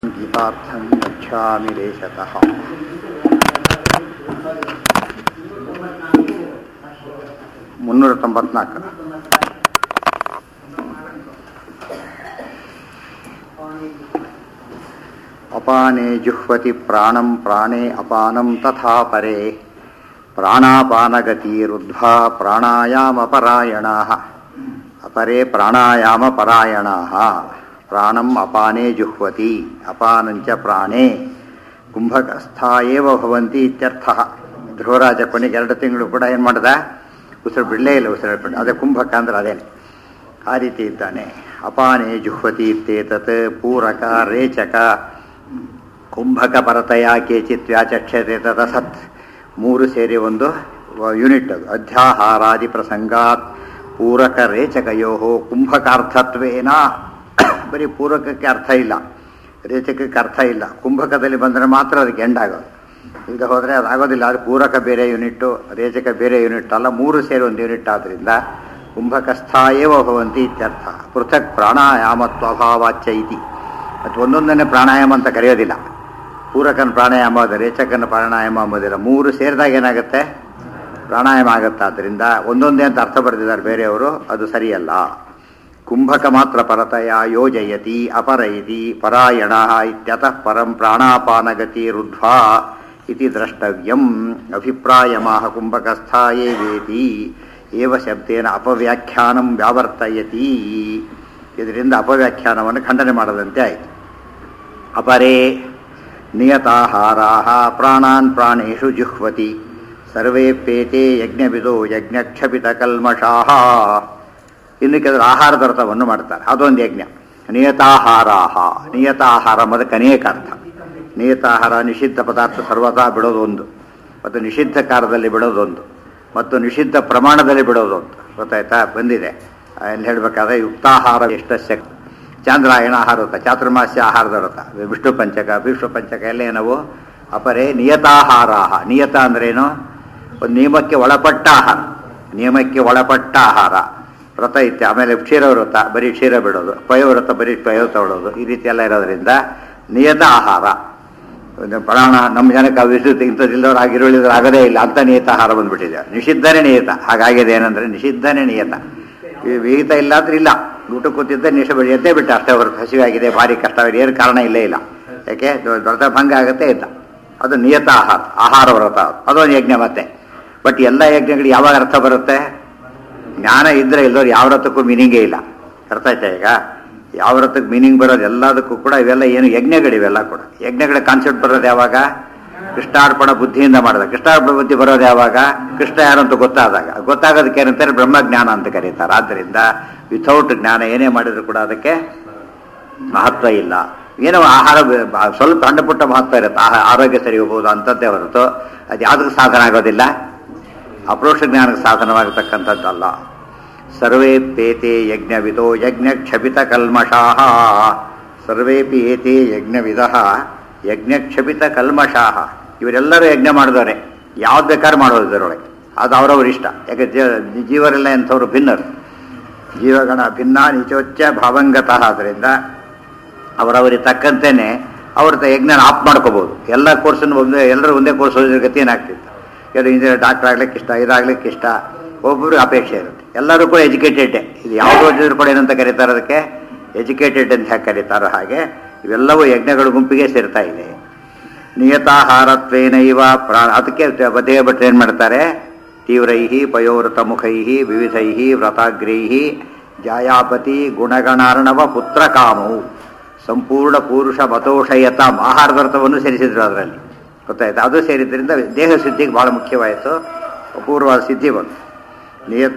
ಗೀತಾರ್ಥಂ ಗಚ್ಛಾಮಿ ದೇಶತಃ. ಮುನ್ನೂರ 94. ಅಪಾನೇ ಜುಹ್ವತಿ ಪ್ರಾಣಂ ಪ್ರಾಣೇ ಅಪಾನಂ ತಥಾ ಪರೇ ಪ್ರಾಣಾಪಾನಗತಿರುದ್ಧ್ವಾ ಪ್ರಾಣಾಯಾಮಪರಾಯಣಾಃ ಅಪರೇ ಪ್ರಾಣಾಯಾಮಪರಾಯಣಾಃ. ಪ್ರಾಣಂ ಅಪಾನೇ ಜುಹ್ವತಿ ಅಪಾನಂಚ ಪ್ರಾಣೇ ಕುಂಭಕಸ್ಥಾ ಏವ ಭವಂತಿ ಇತ್ಯರ್ಥಃ. ಧ್ರುವರಾಜ ಕೊನೆಗೆ 2 ತಿಂಗಳು ಕೂಡ ಏನು ಮಾಡ್ದ, ಉಸಿರು ಬಿಡಲೇ ಇಲ್ಲ, ಉಸಿರು ಬಿಟ್ಟು ಅದೇ ಕುಂಭಕ ಅಂದ್ರೆ ಅದೇನೆ, ಆ ರೀತಿ ಇದ್ದಾನೆ. ಅಪಾನೇ ಜುಹ್ವತಿ ಇತ್ಯೇತತ್ ಪೂರಕ ರೇಚಕ ಕುಂಭಕ ಪರತಯ ಕೇಚಿತ್ ವ್ಯಾಚಕ್ಷತೆ ತದಸತ್. 3 ಸೇರಿ ಒಂದು ಯೂನಿಟ್ ಅದು. ಅಧ್ಯಾಹಾರಾದಿ ಪ್ರಸಂಗಾತ್ ಪೂರಕ ರೇಚಕಯೋ ಕುಂಭಕಾರ್ಥತ್ವೇನ. ಬರೀ ಪೂರಕಕ್ಕೆ ಅರ್ಥ ಇಲ್ಲ, ರೇಚಕಕ್ಕೆ ಅರ್ಥ ಇಲ್ಲ. ಕುಂಭಕದಲ್ಲಿ ಬಂದರೆ ಮಾತ್ರ ಅದಕ್ಕೆ ಎಂಡಾಗೋದು, ಈಗ ಹೋದರೆ ಅದಾಗೋದಿಲ್ಲ. ಅದು ಪೂರಕ ಬೇರೆ ಯೂನಿಟ್ಟು, ರೇಚಕ ಬೇರೆ ಯೂನಿಟ್ ಅಲ್ಲ, 3 ಸೇರಿ ಒಂದು ಯೂನಿಟ್ ಆದ್ದರಿಂದ ಕುಂಭಕಸ್ಥಾಯೇವ ಭವಂತಿ ಇತ್ಯರ್ಥ. ಪೃಥಕ್ ಪ್ರಾಣಾಯಾಮತ್ವಭಾವಾಚ್ಯ ಇತಿ. ಮತ್ತು ಒಂದೊಂದನ್ನೇ ಪ್ರಾಣಾಯಾಮ ಅಂತ ಕರೆಯೋದಿಲ್ಲ. ಪೂರಕನ ಪ್ರಾಣಾಯಾಮ ಅದು, ರೇಚಕನ ಪ್ರಾಣಾಯಾಮ ಅಂಬೋದಿಲ್ಲ. 3 ಸೇರಿದಾಗ ಏನಾಗುತ್ತೆ, ಪ್ರಾಣಾಯಾಮ ಆಗುತ್ತೆ. ಆದ್ದರಿಂದ ಒಂದೊಂದೇ ಅಂತ ಅರ್ಥ ಬರೆದಿದ್ದಾರೆ ಬೇರೆಯವರು, ಅದು ಸರಿಯಲ್ಲ. ಕುಂಭಕ ಮಾತ್ರ ಪರತಯ ಯೋಜಯತಿ ಅಪರಯತಿ ಪರಾಯಣ ಇತ್ಯತಃ ಪರಂ ಪ್ರಾಣಾಪಾನಗತಿ ರುದ್ಧ್ವಾ ಇತಿ ದ್ರಷ್ಟವ್ಯಂ. ಅಭಿಪ್ರಾಯಮಾಹ ಕುಂಭಕಸ್ಥಾ ಏವೇತಿ ಏವ ಶಬ್ದೇನ ಅಪವ್ಯಾಖ್ಯಾನಂ ವ್ಯಾವರ್ತಯತಿ. ಇದರಿಂದ ಅಪವ್ಯಾಖ್ಯಾನವನ್ನು ಖಂಡನೆ ಮಾಡದಂತೆ ಆಯಿತು. ಅಪರೇ ನಿಯತಾಹಾರಾಃ ಪ್ರಾಣಾನ್ ಪ್ರಾಣೇಷು ಜುಹ್ವತಿ ಸರ್ವೇಪ್ಯೇತೆ ಯಜ್ಞವಿದೋ ಯಜ್ಞಕ್ಷಪಿತಕಲ್ಮಷಾಃ. ಇನ್ನು ಕೆಲವರು ಆಹಾರದ ಅರ್ಥವನ್ನು ಮಾಡ್ತಾರೆ, ಅದೊಂದು ಯಜ್ಞ. ನಿಯತಾಹಾರಾಹ, ನಿಯತಾಹಾರ ಅದಕ್ಕೆ ಅನೇಕ ಅರ್ಥ. ನಿಯತಾಹಾರ ನಿಷಿದ್ಧ ಪದಾರ್ಥ ಸರ್ವತಾ ಬಿಡೋದೊಂದು, ಮತ್ತು ನಿಷಿದ್ಧ ಕಾಲದಲ್ಲಿ ಬಿಡೋದೊಂದು, ಮತ್ತು ನಿಷಿದ್ಧ ಪ್ರಮಾಣದಲ್ಲಿ ಬಿಡೋದೊಂದು. ಗೊತ್ತಾಯ್ತಾ, ಬಂದಿದೆ. ಅಲ್ಲಿ ಹೇಳಬೇಕಾದ್ರೆ ಯುಕ್ತಾಹಾರ ಎಷ್ಟಶ್ಯ ಚಾಂದ್ರಾಯಣ ಆಹಾರ ವ್ರತ, ಚಾತುರ್ಮಾಸ್ಯ ಆಹಾರದ ವ್ರತ, ವಿಷ್ಣು ಪಂಚಕ ಭೀಷ್ಮ ಪಂಚಕ ಎಲ್ಲ ಏನವು ಅಪರೇ ನಿಯತಾಹಾರಾಹ. ನಿಯತ ಅಂದ್ರೇನು, ಒಂದು ನಿಯಮಕ್ಕೆ ಒಳಪಟ್ಟ ಆಹಾರ, ನಿಯಮಕ್ಕೆ ಒಳಪಟ್ಟ ಆಹಾರ ವ್ರತ ಇತ್ತು. ಆಮೇಲೆ ಕ್ಷೀರವ್ರತ ಬರೀ ಕ್ಷೀರ ಬಿಡೋದು, ಪಯೋವ್ರತ ಬರೀ ಪಯೋ ತಗೊಳ್ಳೋದು, ಈ ರೀತಿ ಎಲ್ಲ ಇರೋದ್ರಿಂದ ನಿಯತ ಆಹಾರ. ಪ್ರಾಣ ನಮ್ಮ ಜನಕ್ಕೆ ವಿದ್ಯುತ್ ಇಂಥದ್ದಿಲ್ಲವ್ರು ಆಗಿರುಳಿದ್ರು ಆಗದೇ ಇಲ್ಲ ಅಂತ ನಿಯತ ಆಹಾರ ಬಂದ್ಬಿಟ್ಟಿದೆ. ನಿಷಿದ್ಧನೇ ನಿಯತ. ಹಾಗಾಗಿದೆ ಏನಂದರೆ ನಿಷಿದ್ಧನೇ ನಿಯತ. ವಿಹಿತ ಇಲ್ಲ ಅಂದ್ರೆ ಇಲ್ಲ, ಊಟ ಕೂತಿದ್ದ ನಿಷ ಬೆಳೆಯತ್ತೆ ಬಿಟ್ಟ ಅಷ್ಟೇ ಹೊರತು ಹಸಿವೆ ಆಗಿದೆ ಭಾರಿ ಕಷ್ಟವಾಗಿದೆ ಏನು ಕಾರಣ ಇಲ್ಲೇ ಇಲ್ಲ. ಯಾಕೆ ವ್ರತ ಭಂಗ ಆಗುತ್ತೆ ಇಲ್ಲ, ಅದು ನಿಯತ ಆಹಾರ, ಆಹಾರ ವ್ರತ, ಅದೊಂದು ಯಜ್ಞ. ಮತ್ತೆ ಬಟ್ ಎಲ್ಲ ಯಜ್ಞಗಳು ಯಾವಾಗ ಅರ್ಥ ಬರುತ್ತೆ, ಜ್ಞಾನ ಇದ್ರೆ ಇಲ್ಲದವ್ರು ಯಾವ ವ್ರತಕ್ಕೂ ಮೀನಿಂಗೇ ಇಲ್ಲ. ಅರ್ಥ ಆಯ್ತಾ? ಈಗ ಯಾವ ವ್ರತಕ್ಕೆ ಮೀನಿಂಗ್ ಬರೋದು ಎಲ್ಲದಕ್ಕೂ ಕೂಡ ಇವೆಲ್ಲ ಏನು ಯಜ್ಞಗಳಿವೆಲ್ಲ ಕೂಡ. ಯಜ್ಞಗಳ ಕಾನ್ಸೆಪ್ಟ್ ಬರೋದು ಯಾವಾಗ, ಕೃಷ್ಣಾರ್ಪಣ ಬುದ್ಧಿಯಿಂದ ಮಾಡಿದಾಗ. ಕೃಷ್ಣಾರ್ಪಣ ಬುದ್ಧಿ ಬರೋದು ಯಾವಾಗ, ಕೃಷ್ಣ ಯಾರು ಅಂತ ಗೊತ್ತಾದಾಗ. ಗೊತ್ತಾಗೋದಕ್ಕೆ ಏನಂತಾರೆ, ಬ್ರಹ್ಮಜ್ಞಾನ ಅಂತ ಕರೀತಾರೆ. ಆದ್ದರಿಂದ ವಿಥೌಟ್ ಜ್ಞಾನ ಏನೇ ಮಾಡಿದ್ರು ಕೂಡ ಅದಕ್ಕೆ ಮಹತ್ವ ಇಲ್ಲ. ಏನೋ ಆಹಾರ ಸ್ವಲ್ಪ ಸಣ್ಣ ಪುಟ್ಟ ಮಹತ್ವ ಇರುತ್ತೆ, ಆರೋಗ್ಯ ಸರಿ ಹೋಗ್ಬೋದು ಅಂಥದ್ದೇ ಹೊರತು ಅದು ಯಾವುದಕ್ಕೆ ಸಾಧನ ಆಗೋದಿಲ್ಲ, ಅಪರೋಕ್ಷ ಜ್ಞಾನಕ್ಕೆ ಸಾಧನವಾಗತಕ್ಕಂಥದ್ದಲ್ಲ. ಸರ್ವೇಪ್ಯೇತೆ ಯಜ್ಞವಿದೋ ಯಜ್ಞ ಕ್ಷಪಿತ ಕಲ್ಮಷಾಃ. ಸರ್ವೇಪಿ ಏತೆ ಯಜ್ಞವಿದಃ ಯಜ್ಞ ಕ್ಷಪಿತ ಕಲ್ಮಷಾಃ. ಇವರೆಲ್ಲರೂ ಯಜ್ಞ ಮಾಡಿದವರೆ, ಯಾವ್ದು ಬೇಕಾದ್ರೂ ಮಾಡೋದು ಇದರೊಳಗೆ, ಅದು ಅವರವ್ರ ಇಷ್ಟ. ಯಾಕೆ ಜೀವರೆಲ್ಲ ಎಂಥವ್ರು ಭಿನ್ನರು, ಜೀವಗಣ ಭಿನ್ನ ನಿಚೋಚ್ಚ ಭಾವಂಗತಃ. ಆದ್ದರಿಂದ ಅವರವರಿಗೆ ತಕ್ಕಂತೆಯೇ ಅವ್ರ ಯಜ್ಞನ ಆಪ್ ಮಾಡ್ಕೋಬೋದು. ಎಲ್ಲ ಕೋರ್ಸನ್ನು ಎಲ್ಲರೂ ಒಂದೇ ಕೋರ್ಸ್ ಓದಿದ್ರೆ ಗತಿ ಏನಾಗ್ತಿತ್ತು, ಕೆಲವು ಇಂಜಿನಿಯರ್ ಡಾಕ್ಟರ್ ಆಗ್ಲಿಕ್ಕೆ ಇಷ್ಟ, ಇದಾಗ್ಲಿಕ್ಕೆ ಇಷ್ಟ, ಒಬ್ಬರು ಅಪೇಕ್ಷೆ ಇರುತ್ತೆ. ಎಲ್ಲರೂ ಕೂಡ ಎಜುಕೇಟೆಡ್. ಇದು ಯಾವುದು ಓದಿದ್ರು ಕೂಡ ಏನಂತ ಕರೀತಾರೆ, ಅದಕ್ಕೆ ಎಜುಕೇಟೆಡ್ ಅಂತ ಹೇಗೆ ಕರೀತಾರೋ ಹಾಗೆ ಇವೆಲ್ಲವೂ ಯಜ್ಞಗಳ ಗುಂಪಿಗೆ ಸೇರ್ತಾ ಇದೆ. ನಿಯತಾಹಾರತ್ವೇನೈವ ಪ್ರಾಣ. ಅದಕ್ಕೆ ಬದೇ ಭಟ್ರು ಏನು ಮಾಡ್ತಾರೆ, ತೀವ್ರೈಹಿ ಪಯೋವ್ರತ ಮುಖೈಹಿ ವಿವಿಧೈಹಿ ವ್ರತಾಗ್ರೈಹಿ ಜಾಯಾಪತಿ ಗುಣಗಣಾರ್ಣವ ಪುತ್ರ ಕಾಮವು ಸಂಪೂರ್ಣ ಪುರುಷ ಮತೋಷಯತ. ಆಹಾರದ ವ್ರತವನ್ನು ಸೇರಿಸಿದ್ರು ಅದರಲ್ಲಿ. ಗೊತ್ತಾಯ್ತು, ಅದು ಸೇರಿದ್ರಿಂದ ದೇಹ ಸಿದ್ಧಿಗೆ ಬಹಳ ಮುಖ್ಯವಾಯಿತು, ಅಪೂರ್ವವಾದ ಸಿದ್ಧಿ ಬಂತು. ನಿಯತ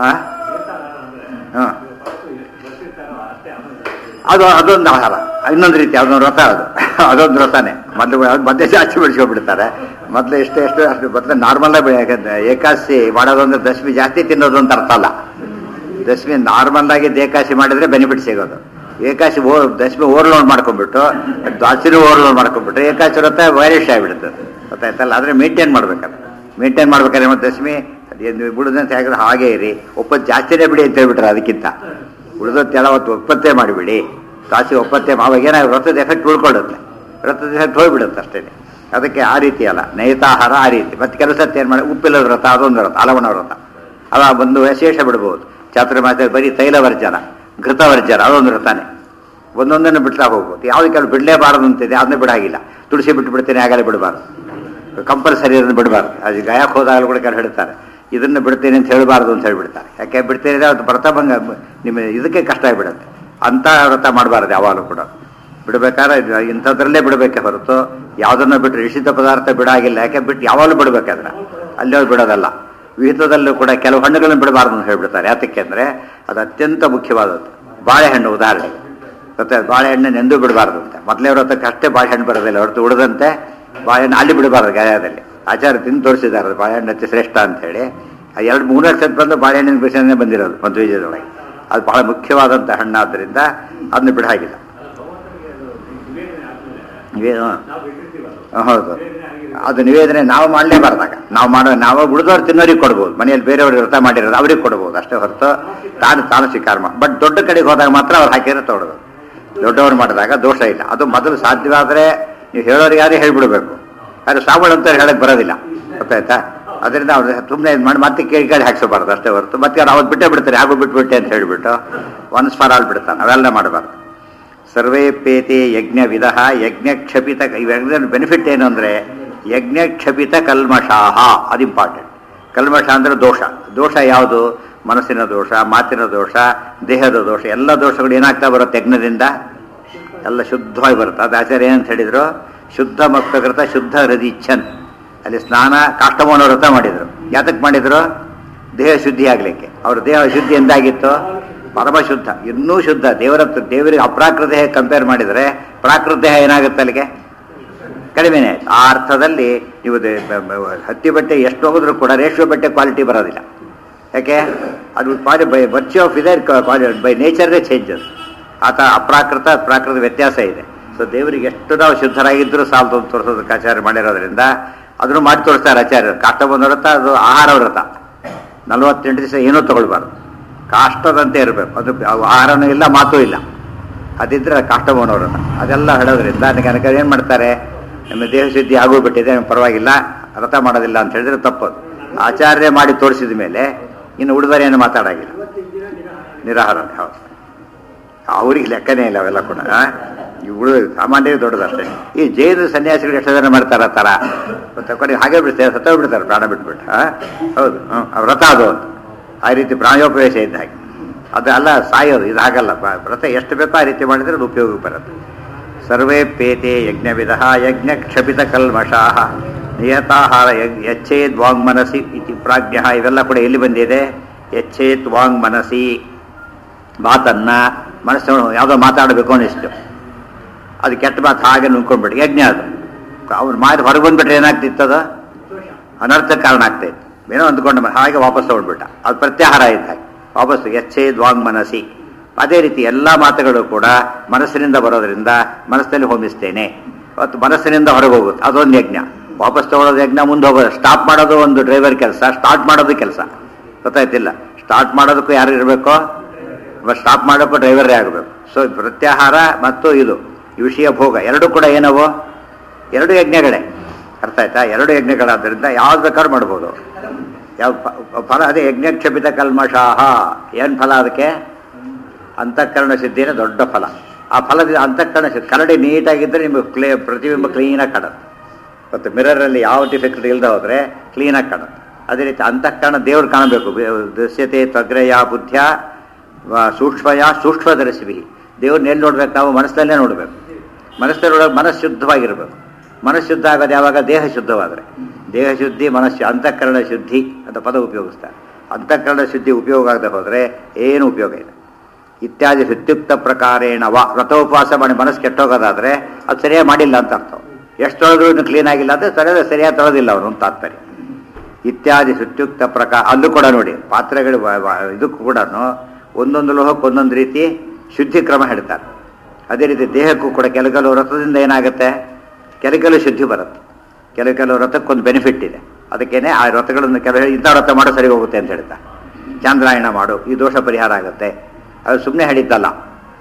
ಅದು ಅದೊಂದು ಆಹಾರ. ಇನ್ನೊಂದು ರೀತಿ ಅದೊಂದು ವ್ರತ, ಅದೊಂದು ವ್ರತನೇ. ಮಧ್ಯೆ ಜಾಸ್ತಿ ಬೆಳೆಸ್ಕೊಂಡ್ಬಿಡ್ತಾರೆ. ಮೊದಲು ಎಷ್ಟು ಅಷ್ಟು ಮೊದಲು ನಾರ್ಮಲಾಗಿ ಯಾಕಂದ್ರೆ ಏಕಾದಶಿ ಮಾಡೋದಂದ್ರೆ ದಶಮಿ ಜಾಸ್ತಿ ತಿನ್ನೋದು ಅಂತ ಅರ್ಥ ಅಲ್ಲ. ದಶಮಿ ನಾರ್ಮಲಾಗಿ ಏಕಾದಶಿ ಮಾಡಿದ್ರೆ ಬೆನಿಫಿಟ್ ಸಿಗೋದು. ಏಕಾದಶಿ ದಶಮಿ ಓವರ್ಲೋಡ್ ಮಾಡ್ಕೊಂಡ್ಬಿಟ್ಟು ದ್ವಾಸಿನೂ ಓವರ್ಲೋಡ್ ಮಾಡ್ಕೊಂಡ್ಬಿಟ್ರೆ ಏಕಾದಶಿ ವ್ರತ ವೈರಸ್ ಆಗಿಬಿಡುತ್ತೆ. ಗೊತ್ತಾಯ್ತಲ್ಲ. ಆದರೆ ಮೇಂಟೈನ್ ಮಾಡ್ಬೇಕಾದ್ರೆ ಮತ್ತು ದಶಮಿ ಬಿಡುದಂತ ಹೇಳಿದ್ರೆ ಹಾಗೇ ಇರಿ. ಒಪ್ಪತ್ತು ಜಾಸ್ತಿನೇ ಬಿಡಿ ಅಂತ ಹೇಳ್ಬಿಟ್ರೆ ಅದಕ್ಕಿಂತ ಉಳಿದೊತ್ತು ಎಲ್ಲ ಒಪ್ಪತ್ತೇ ಮಾಡಿಬಿಡಿ. ದಾಸಿ ಒಪ್ಪತ್ತೆ ಅವಾಗ ಏನಾಗ ವ್ರತದ ಎಫೆಕ್ಟ್ ಉಳ್ಕೊಳ್ಳುತ್ತೆ, ವ್ರತದ ಎಫೆಕ್ಟ್ ಹೋಗ್ಬಿಡುತ್ತೆ ಅಷ್ಟೇ. ಅದಕ್ಕೆ ಆ ರೀತಿ ಅಲ್ಲ, ನೈತಾಹಾರ ಆ ರೀತಿ. ಮತ್ತೆ ಕೆಲಸಕ್ಕೆ ಏನು ಮಾಡಿ ಉಪ್ಪಿಲ್ಲದ ವ್ರತ ಅದೊಂದು ವ್ರತ, ಅಲವಣ ವ್ರತ ಅವ ಬಂದು ಶೇಷ ಬಿಡ್ಬೋದು. ಚಾತುರ್ಮಾಸ ಬರೀ ತೈಲವರ್ಜನ ಘೃತವರ್ಜನ ಅದೊಂದು ವ್ರತಾನೆ, ಒಂದೊಂದನ್ನು ಬಿಡ್ತಾ ಹೋಗ್ಬೋದು. ಯಾವ್ದು ಕೆಲವು ಬಿಡಲೇಬಾರದು ಅಂತಿದೆ ಅದನ್ನ ಬಿಡಾಗಿಲ್ಲ. ತುಳಸಿ ಬಿಟ್ಟು ಬಿಡ್ತೇನೆ ಆಗಲೇ ಬಿಡಬಾರ್ದು, ಕಂಪಲ್ಸರಿ ಅದನ್ನು ಬಿಡಬಾರ್ದು. ಅದು ಗಾಯಕ್ಕೆ ಹೋದಾಗಲೂ ಕೂಡ ಕೆಲವು ಹೇಳ್ತಾರೆ ಇದನ್ನು ಬಿಡ್ತೇನೆ ಅಂತ ಹೇಳಬಾರ್ದು ಅಂತ ಹೇಳಿಬಿಡ್ತಾರೆ. ಯಾಕೆ ಬಿಡ್ತೇನೆ ಅದು ವ್ರತಭಂಗ ನಿಮ್ಮ ಇದಕ್ಕೆ ಕಷ್ಟ ಆಗಿಬಿಡುತ್ತೆ. ಅಂಥ ವ್ರತ ಮಾಡಬಾರ್ದು ಯಾವಾಗಲೂ ಕೂಡ. ಬಿಡಬೇಕಾದ್ರೆ ಇಂಥದ್ರಲ್ಲೇ ಬಿಡಬೇಕೆ ಹೊರತು ಯಾವುದನ್ನು ಬಿಟ್ಟರೆ ನಿಷಿದ್ಧ ಪದಾರ್ಥ ಬಿಡಾಗಿಲ್ಲ. ಯಾಕೆ ಬಿಟ್ಟು ಯಾವಾಗಲೂ ಬಿಡಬೇಕಾದ್ರೆ ಅಲ್ಲೇ ಬಿಡೋದಲ್ಲ. ವಿಹಿತದಲ್ಲೂ ಕೂಡ ಕೆಲವು ಹಣ್ಣುಗಳನ್ನು ಬಿಡಬಾರ್ದು ಅಂತ ಹೇಳ್ಬಿಡ್ತಾರೆ. ಯಾತಕ್ಕೆ ಅಂದರೆ ಅದು ಅತ್ಯಂತ ಮುಖ್ಯವಾದದ್ದು. ಬಾಳೆಹಣ್ಣು ಉದಾಹರಣೆಗೆ ಮತ್ತೆ ಬಾಳೆಹಣ್ಣನ್ನು ಎಂದೂ ಬಿಡಬಾರ್ದು ಅಂತ. ಮೊದಲೇ ವ್ರತಕ್ಕೆ ಅಷ್ಟೇ ಬಾಳೆಹಣ್ಣು ಬರೋದಿಲ್ಲ ಹೊರತು ಉಳಿದಂತೆ ಬಾಳೆಹಣ್ಣು ಅಲ್ಲಿ ಬಿಡಬಾರ್ದು. ಗಾಯದಲ್ಲಿ ಆಚಾರ ತಿಂದು ತೋರಿಸಿದ್ದಾರೆ ಬಾಳೆಹಣ್ಣು ಅತಿ ಶ್ರೇಷ್ಠ ಅಂತೇಳಿ. ಎರಡು ಮೂರು ವರ್ಷದ ಬಂದು ಬಾಳೆಹಣ್ಣಿನ ವಿಷಯನೇ ಬಂದಿರೋದು ಮಧ್ವೀಜದೊಳಗೆ. ಅದು ಬಹಳ ಮುಖ್ಯವಾದಂಥ ಹಣ್ಣಾದ್ದರಿಂದ ಅದನ್ನ ಬಿಡಾಗಿಲ್ಲ. ಹೌದು, ಅದು ನಿವೇದನೆ ನಾವು ಮಾಡಲೇಬಾರ್ದಾಗ ನಾವು ಉಳಿದವ್ರು ತಿನ್ನೋರಿಗೆ ಕೊಡ್ಬೋದು. ಮನೆಯಲ್ಲಿ ಬೇರೆಯವ್ರಿಗೆ ವ್ರತ ಮಾಡಿರೋದು ಅವ್ರಿಗೆ ಕೊಡ್ಬೋದು ಅಷ್ಟೇ ಹೊರತು ತಾನು ಸ್ವೀಕಾರ ಮಾಡಿ. ಬಟ್ ದೊಡ್ಡ ಕಡೆಗೆ ಹೋದಾಗ ಮಾತ್ರ ಅವ್ರು ಹಾಕಿರೋ ತೊಗೊಳೋದು. ದೊಡ್ಡವ್ರು ಮಾಡಿದಾಗ ದೋಷ ಇಲ್ಲ. ಅದು ಮೊದಲು ಸಾಧ್ಯವಾದರೆ ನೀವು ಹೇಳೋರಿಗೆ ಯಾರೇ ಹೇಳ್ಬಿಡ್ಬೇಕು. ಆದರೆ ಸಾವಳ ಅಂತ ಹೇಳಕ್ಕೆ ಬರೋದಿಲ್ಲ, ಗೊತ್ತಾಯ್ತಾ? ಅದರಿಂದ ಅವ್ರು ಸುಮ್ಮನೆ ಇದು ಮಾಡಿ ಮತ್ತೆ ಕೇಳಿ ಹಾಕ್ಸಬಾರ್ದು ಅಷ್ಟೇ ಹೊರತು ಮತ್ತೆ ಅವ್ರು ಅವತ್ತು ಬಿಟ್ಟೇ ಬಿಡ್ತಾರೆ. ಹಾಗೂ ಬಿಟ್ಬಿಟ್ಟೆ ಅಂತ ಹೇಳಿಬಿಟ್ಟು ಒನ್ಸ್ ಫಾರ್ ಆಲ್ ಬಿಡ್ತಾನೆ. ಅವೆಲ್ಲ ಮಾಡಬಾರ್ದು. ಸರ್ವೇಪೇತೆ ಯಜ್ಞ ವಿಧ ಯಜ್ಞ ಕ್ಷಪಿತ. ಇವೆಲ್ಲ ಬೆನಿಫಿಟ್ ಏನು ಅಂದರೆ ಯಜ್ಞ ಕ್ಷಪಿತ ಕಲ್ಮಷಾಹ, ಅದು ಇಂಪಾರ್ಟೆಂಟ್. ಕಲ್ಮಷ ಅಂದರೆ ದೋಷ. ದೋಷ ಯಾವುದು? ಮನಸ್ಸಿನ ದೋಷ, ಮಾತಿನ ದೋಷ, ದೇಹದ ದೋಷ. ಎಲ್ಲ ದೋಷಗಳು ಏನಾಗ್ತಾ ಬರುತ್ತೆ ಯಜ್ಞದಿಂದ? ಎಲ್ಲ ಶುದ್ಧವಾಗಿ ಬರುತ್ತೆ. ಅದು ಆಚಾರ್ಯ ಏನಂತ ಹೇಳಿದರು? ಶುದ್ಧ ಮಕ್ತಕೃತ ಶುದ್ಧ ಹೃದಿಚ್ಛನ್. ಅಲ್ಲಿ ಸ್ನಾನ ಕಾಷ್ಟಮೋನ ವ್ರತ ಮಾಡಿದರು. ಯಾತಕ್ಕೆ ಮಾಡಿದರು? ದೇಹ ಶುದ್ಧಿ ಆಗಲಿಕ್ಕೆ. ಅವ್ರ ದೇಹ ಶುದ್ಧಿ ಎಂದಾಗಿತ್ತು? ಪರಮಶುದ್ಧ, ಇನ್ನೂ ಶುದ್ಧ. ದೇವರಿಗೆ ಅಪ್ರಾಕೃತ ಕಂಪೇರ್ ಮಾಡಿದರೆ ಪ್ರಾಕೃತ ಏನಾಗುತ್ತೆ ಅಲ್ಲಿಗೆ? ಕಡಿಮೆನೇ. ಆ ಅರ್ಥದಲ್ಲಿ ನೀವು ಹತ್ತಿ ಬಟ್ಟೆ ಎಷ್ಟು ಹೋಗಿದ್ರು ಕೂಡ ರೇಷ್ಮೆ ಬಟ್ಟೆ ಕ್ವಾಲಿಟಿ ಬರೋದಿಲ್ಲ. ಯಾಕೆ? ಅದು ಬೈ ವರ್ಚ್ಯೂ ಆಫ್ ಇದರ್ ಬೈ ನೇಚರ್ಗೆ ಚೇಂಜ್. ಅದು ಆತ ಅಪ್ರಾಕೃತ ಪ್ರಾಕೃತ ವ್ಯತ್ಯಾಸ ಇದೆ. ಸೊ ದೇವರಿಗೆ ಎಷ್ಟು ನಾವು ಶುದ್ಧರಾಗಿದ್ದರೂ ಸಾಲದು ಅಂತ ತೋರಿಸೋದಕ್ಕೆ ಆಚಾರ್ಯ ಮಾಡಿರೋದ್ರಿಂದ ಅದನ್ನು ಮಾಡಿ ತೋರಿಸ್ತಾರೆ ಆಚಾರ್ಯರು. ಕಾಷ್ಟಬಂಧ ವ್ರತ ಅದು ಆಹಾರ ವ್ರತ. 48 ದಿವಸ ಏನೂ ತಗೊಳ್ಬಾರ್ದು, ಕಾಷ್ಟದಂತೆ ಇರಬೇಕು. ಅದು ಆಹಾರನೂ ಇಲ್ಲ ಮಾತೂ ಇಲ್ಲ. ಅದಿದ್ದರೆ ಕಾಷ್ಟಬಂಧ ವ್ರತ. ಅದೆಲ್ಲ ಹೇಳೋದ್ರಿಂದ ನನಗೆ ಏನು ಮಾಡ್ತಾರೆ, ನಮ್ಮ ದೇಹ ಶುದ್ಧಿ ಆಗೋಗ್ಬಿಟ್ಟಿದೆ ಪರವಾಗಿಲ್ಲ ವ್ರತ ಮಾಡೋದಿಲ್ಲ ಅಂತ ಹೇಳಿದ್ರೆ ತಪ್ಪದು. ಆಚಾರ್ಯ ಮಾಡಿ ತೋರಿಸಿದ ಮೇಲೆ ಇನ್ನು ಉಳಿದರೆ ಏನು ಮಾತಾಡಾಗಿಲ್ಲ, ನಿರಾಹಾರ. ಹೌದು, ಅವ್ರಿಗೆ ಲೆಕ್ಕನೇ ಇಲ್ಲ ಅವೆಲ್ಲ ಕೂಡ. ಇವಳು ಸಾಮಾನ್ಯ ದೊಡ್ಡದಷ್ಟೇ. ಈ ಜೈನ ಸನ್ಯಾಸಿಗಳು ಎಷ್ಟು ಜನ ಮಾಡ್ತಾರೆ ಆ ಥರ ಕೊನೆಗೆ ಹಾಗೆ ಬಿಡ್ತಾರೆ, ಸತ್ತೋಗ್ಬಿಡ್ತಾರೆ ಪ್ರಾಣ ಬಿಟ್ಬಿಟ್ಟು. ಹೌದು, ವ್ರತ ಅದು ಆ ರೀತಿ ಪ್ರಾಣೋಪವೇಶ ಇದ್ದ ಹಾಗೆ. ಅದು ಅಲ್ಲ ಸಾಯೋದು, ಇದು ಹಾಗಲ್ಲ. ವ್ರತ ಎಷ್ಟು ಬೇಕೋ ಆ ರೀತಿ ಮಾಡಿದರೆ ಅದು ಉಪಯೋಗಕ್ಕೆ ಬರುತ್ತೆ. ಸರ್ವೇ ಪೇತೆ ಯಜ್ಞವಿಧ ಯಜ್ಞ ಕ್ಷಪಿತ ಕಲ್ಮಷಾಹ ನಿಯತಾಹಾರ ಯಚ್ಛೇದ್ ವಾಂಗ್ ಮನಸಿ ಇತಿ ಪ್ರಾಜ್ಞ. ಇವೆಲ್ಲ ಕೂಡ ಎಲ್ಲಿ ಬಂದಿದೆ? ಯಚ್ಛೇತ್ ವಾಂಗ್ ಮನಸಿ. ಮಾತನ್ನ ಮನಸ್ಸು ಯಾವುದೋ ಮಾತಾಡಬೇಕು ಅನ್ನಿಸ್ತು, ಅದು ಕೆಟ್ಟ ಮಾತು ಹಾಗೆ ನುಂಗ್ಕೊಂಡ್ಬಿಟ್ಟು ಯಜ್ಞ ಅದು. ಅವ್ರು ಮಾಡಿ ಹೊರಗೆ ಬಂದ್ಬಿಟ್ರೆ ಏನಾಗ್ತಿತ್ತದ? ಅನರ್ಥ ಕಾರಣ ಆಗ್ತಾಯಿತ್ತು. ಏನೋ ಅಂದ್ಕೊಂಡು ಹಾಗೆ ವಾಪಸ್ ತಗೊಂಡ್ಬಿಟ್ಟ, ಅದು ಪ್ರತ್ಯಾಹಾರ ಇದ್ದ ವಾಪಸ್ಸು. ಯಚ್ಛೇದ್ ವಾಂಗ್ ಮನಸಿ. ಅದೇ ರೀತಿ ಎಲ್ಲ ಮಾತುಗಳು ಕೂಡ ಮನಸ್ಸಿನಿಂದ ಬರೋದ್ರಿಂದ ಮನಸ್ಸಿನಲ್ಲಿ ಹೋಮಿಸ್ತೇನೆ. ಮತ್ತು ಮನಸ್ಸಿನಿಂದ ಹೊರಗೆ ಹೋಗುತ್ತೆ, ಅದೊಂದು ಯಜ್ಞ. ವಾಪಸ್ ತಗೊಳ್ಳೋದು ಯಜ್ಞ, ಮುಂದೆ ಹೋಗೋದು. ಸ್ಟಾಪ್ ಮಾಡೋದು ಒಂದು ಡ್ರೈವರ್ ಕೆಲಸ, ಸ್ಟಾರ್ಟ್ ಮಾಡೋದು ಕೆಲಸ. ಗೊತ್ತಾಯ್ತಿಲ್ಲ? ಸ್ಟಾರ್ಟ್ ಮಾಡೋದಕ್ಕೂ ಯಾರು ಇರಬೇಕು? ಸ್ಟಾಪ್ ಮಾಡೋಕ್ಕೂ ಡ್ರೈವರೇ ಆಗಬೇಕು. ಸೊ ಪ್ರತ್ಯಾಹಾರ ಮತ್ತು ಇದು ವಿಷಯ ಭೋಗ ಎರಡೂ ಕೂಡ ಏನವು? ಎರಡು ಯಜ್ಞಗಳೇ. ಅರ್ಥ ಆಯ್ತಾ? ಎರಡು ಯಜ್ಞಗಳಾದ್ದರಿಂದ ಯಾವ್ದು ಬೇಕಾದ್ರೂ ಮಾಡ್ಬೋದು. ಯಾವ ಫಲ? ಅದೇ ಯಜ್ಞ ಕ್ಷಪಿತ ಕಲ್ಮಷಾಹ. ಏನು ಫಲ ಅದಕ್ಕೆ? ಅಂತಃಕರಣ ಸಿದ್ಧಿನೇ ದೊಡ್ಡ ಫಲ. ಆ ಫಲದ ಅಂತಃಕರಣ ಸಿದ್ಧಿ ಕರಡಿ ನೀಟಾಗಿದ್ದರೆ ನಿಮಗೆ ಪ್ರತಿಬಿಂಬ ಕ್ಲೀನಾಗಿ ಕಾಣುತ್ತೆ. ಮತ್ತು ಮಿರರಲ್ಲಿ ಯಾವ ಡಿಫೆಕ್ಟ್ ಇಲ್ಲದೆ ಹೋದರೆ ಕ್ಲೀನಾಗಿ ಕಾಣುತ್ತೆ. ಅದೇ ರೀತಿ ಅಂತಃಕರಣ ದೇವ್ರು ಕಾಣಬೇಕು. ದೃಶ್ಯತೆ ತ್ವಗ್ರಯ ಬುದ್ಧಿಯ ಸೂಕ್ಷ್ಮಯ ಸೂಕ್ಷ್ಮದರ್ಶಿಭಿ. ದೇವ್ರನ್ನ ಎಲ್ಲಿ ನೋಡ್ಬೇಕು? ನಾವು ಮನಸ್ಸಲ್ಲೇ ನೋಡಬೇಕು. ಮನಸ್ಸಲ್ಲಿ ನೋಡೋಕೆ ಮನಸ್ಸು ಶುದ್ಧವಾಗಿರಬೇಕು. ಮನಸ್ಸು ಶುದ್ಧ ಆಗೋದು ಯಾವಾಗ? ದೇಹ ಶುದ್ಧವಾದರೆ. ದೇಹ ಶುದ್ಧಿ, ಮನಸ್ಸು, ಅಂತಃಕರಣ ಶುದ್ಧಿ ಅಂತ ಪದ ಉಪಯೋಗಿಸ್ತಾರೆ. ಅಂತಃಕರಣ ಶುದ್ಧಿ ಉಪಯೋಗ ಆಗದೆ ಹೋದರೆ ಏನು ಉಪಯೋಗ ಇಲ್ಲ. ಇತ್ಯಾದಿ ಸುತ್ಯುಕ್ತ ಪ್ರಕಾರೇಣ ವ್ರತೋಪವಾಸ ಮಾಡಿ ಮನಸ್ಸು ಕೆಟ್ಟೋಗೋದಾದರೆ ಅದು ಸರಿಯಾಗಿ ಮಾಡಿಲ್ಲ ಅಂತ ಅರ್ಥ. ಎಷ್ಟು ತೊಳೆದ್ರೂ ಇನ್ನು ಕ್ಲೀನ್ ಆಗಿಲ್ಲ ಅಂದರೆ ಸರಿಯಾಗಿ ತೊಳೆದಿಲ್ಲ ಅವನು ಅಂತ ತಾತ್ಪರ್ಯ. ಇತ್ಯಾದಿ ಸುತ್ಯುಕ್ತ ಪ್ರಕಾರ. ಅಲ್ಲೂ ಕೂಡ ನೋಡಿ, ಪಾತ್ರೆಗಳು ಇದಕ್ಕೂ ಕೂಡ ಒಂದೊಂದು ಲೋಹಕ್ಕೆ ಒಂದೊಂದು ರೀತಿ ಶುದ್ಧಿ ಕ್ರಮ ಹೇಳ್ತಾರೆ. ಅದೇ ರೀತಿ ದೇಹಕ್ಕೂ ಕೂಡ ಕೆಲವು ವ್ರತದಿಂದ ಏನಾಗುತ್ತೆ? ಕೆಲವು ಶುದ್ಧಿ ಬರುತ್ತೆ. ಕೆಲವು ವ್ರತಕ್ಕೊಂದು ಬೆನಿಫಿಟ್ ಇದೆ. ಅದಕ್ಕೇನೆ ಆ ವ್ರತಗಳನ್ನು ಇಂಥ ವ್ರತ ಮಾಡೋ ಸರಿ ಹೋಗುತ್ತೆ ಅಂತ ಹೇಳ್ತಾರೆ. ಚಾಂದ್ರಾಯಣ ಮಾಡು, ಈ ದೋಷ ಪರಿಹಾರ ಆಗುತ್ತೆ. ಅದು ಸುಮ್ಮನೆ ಹೇಳಿದ್ದಲ್ಲ.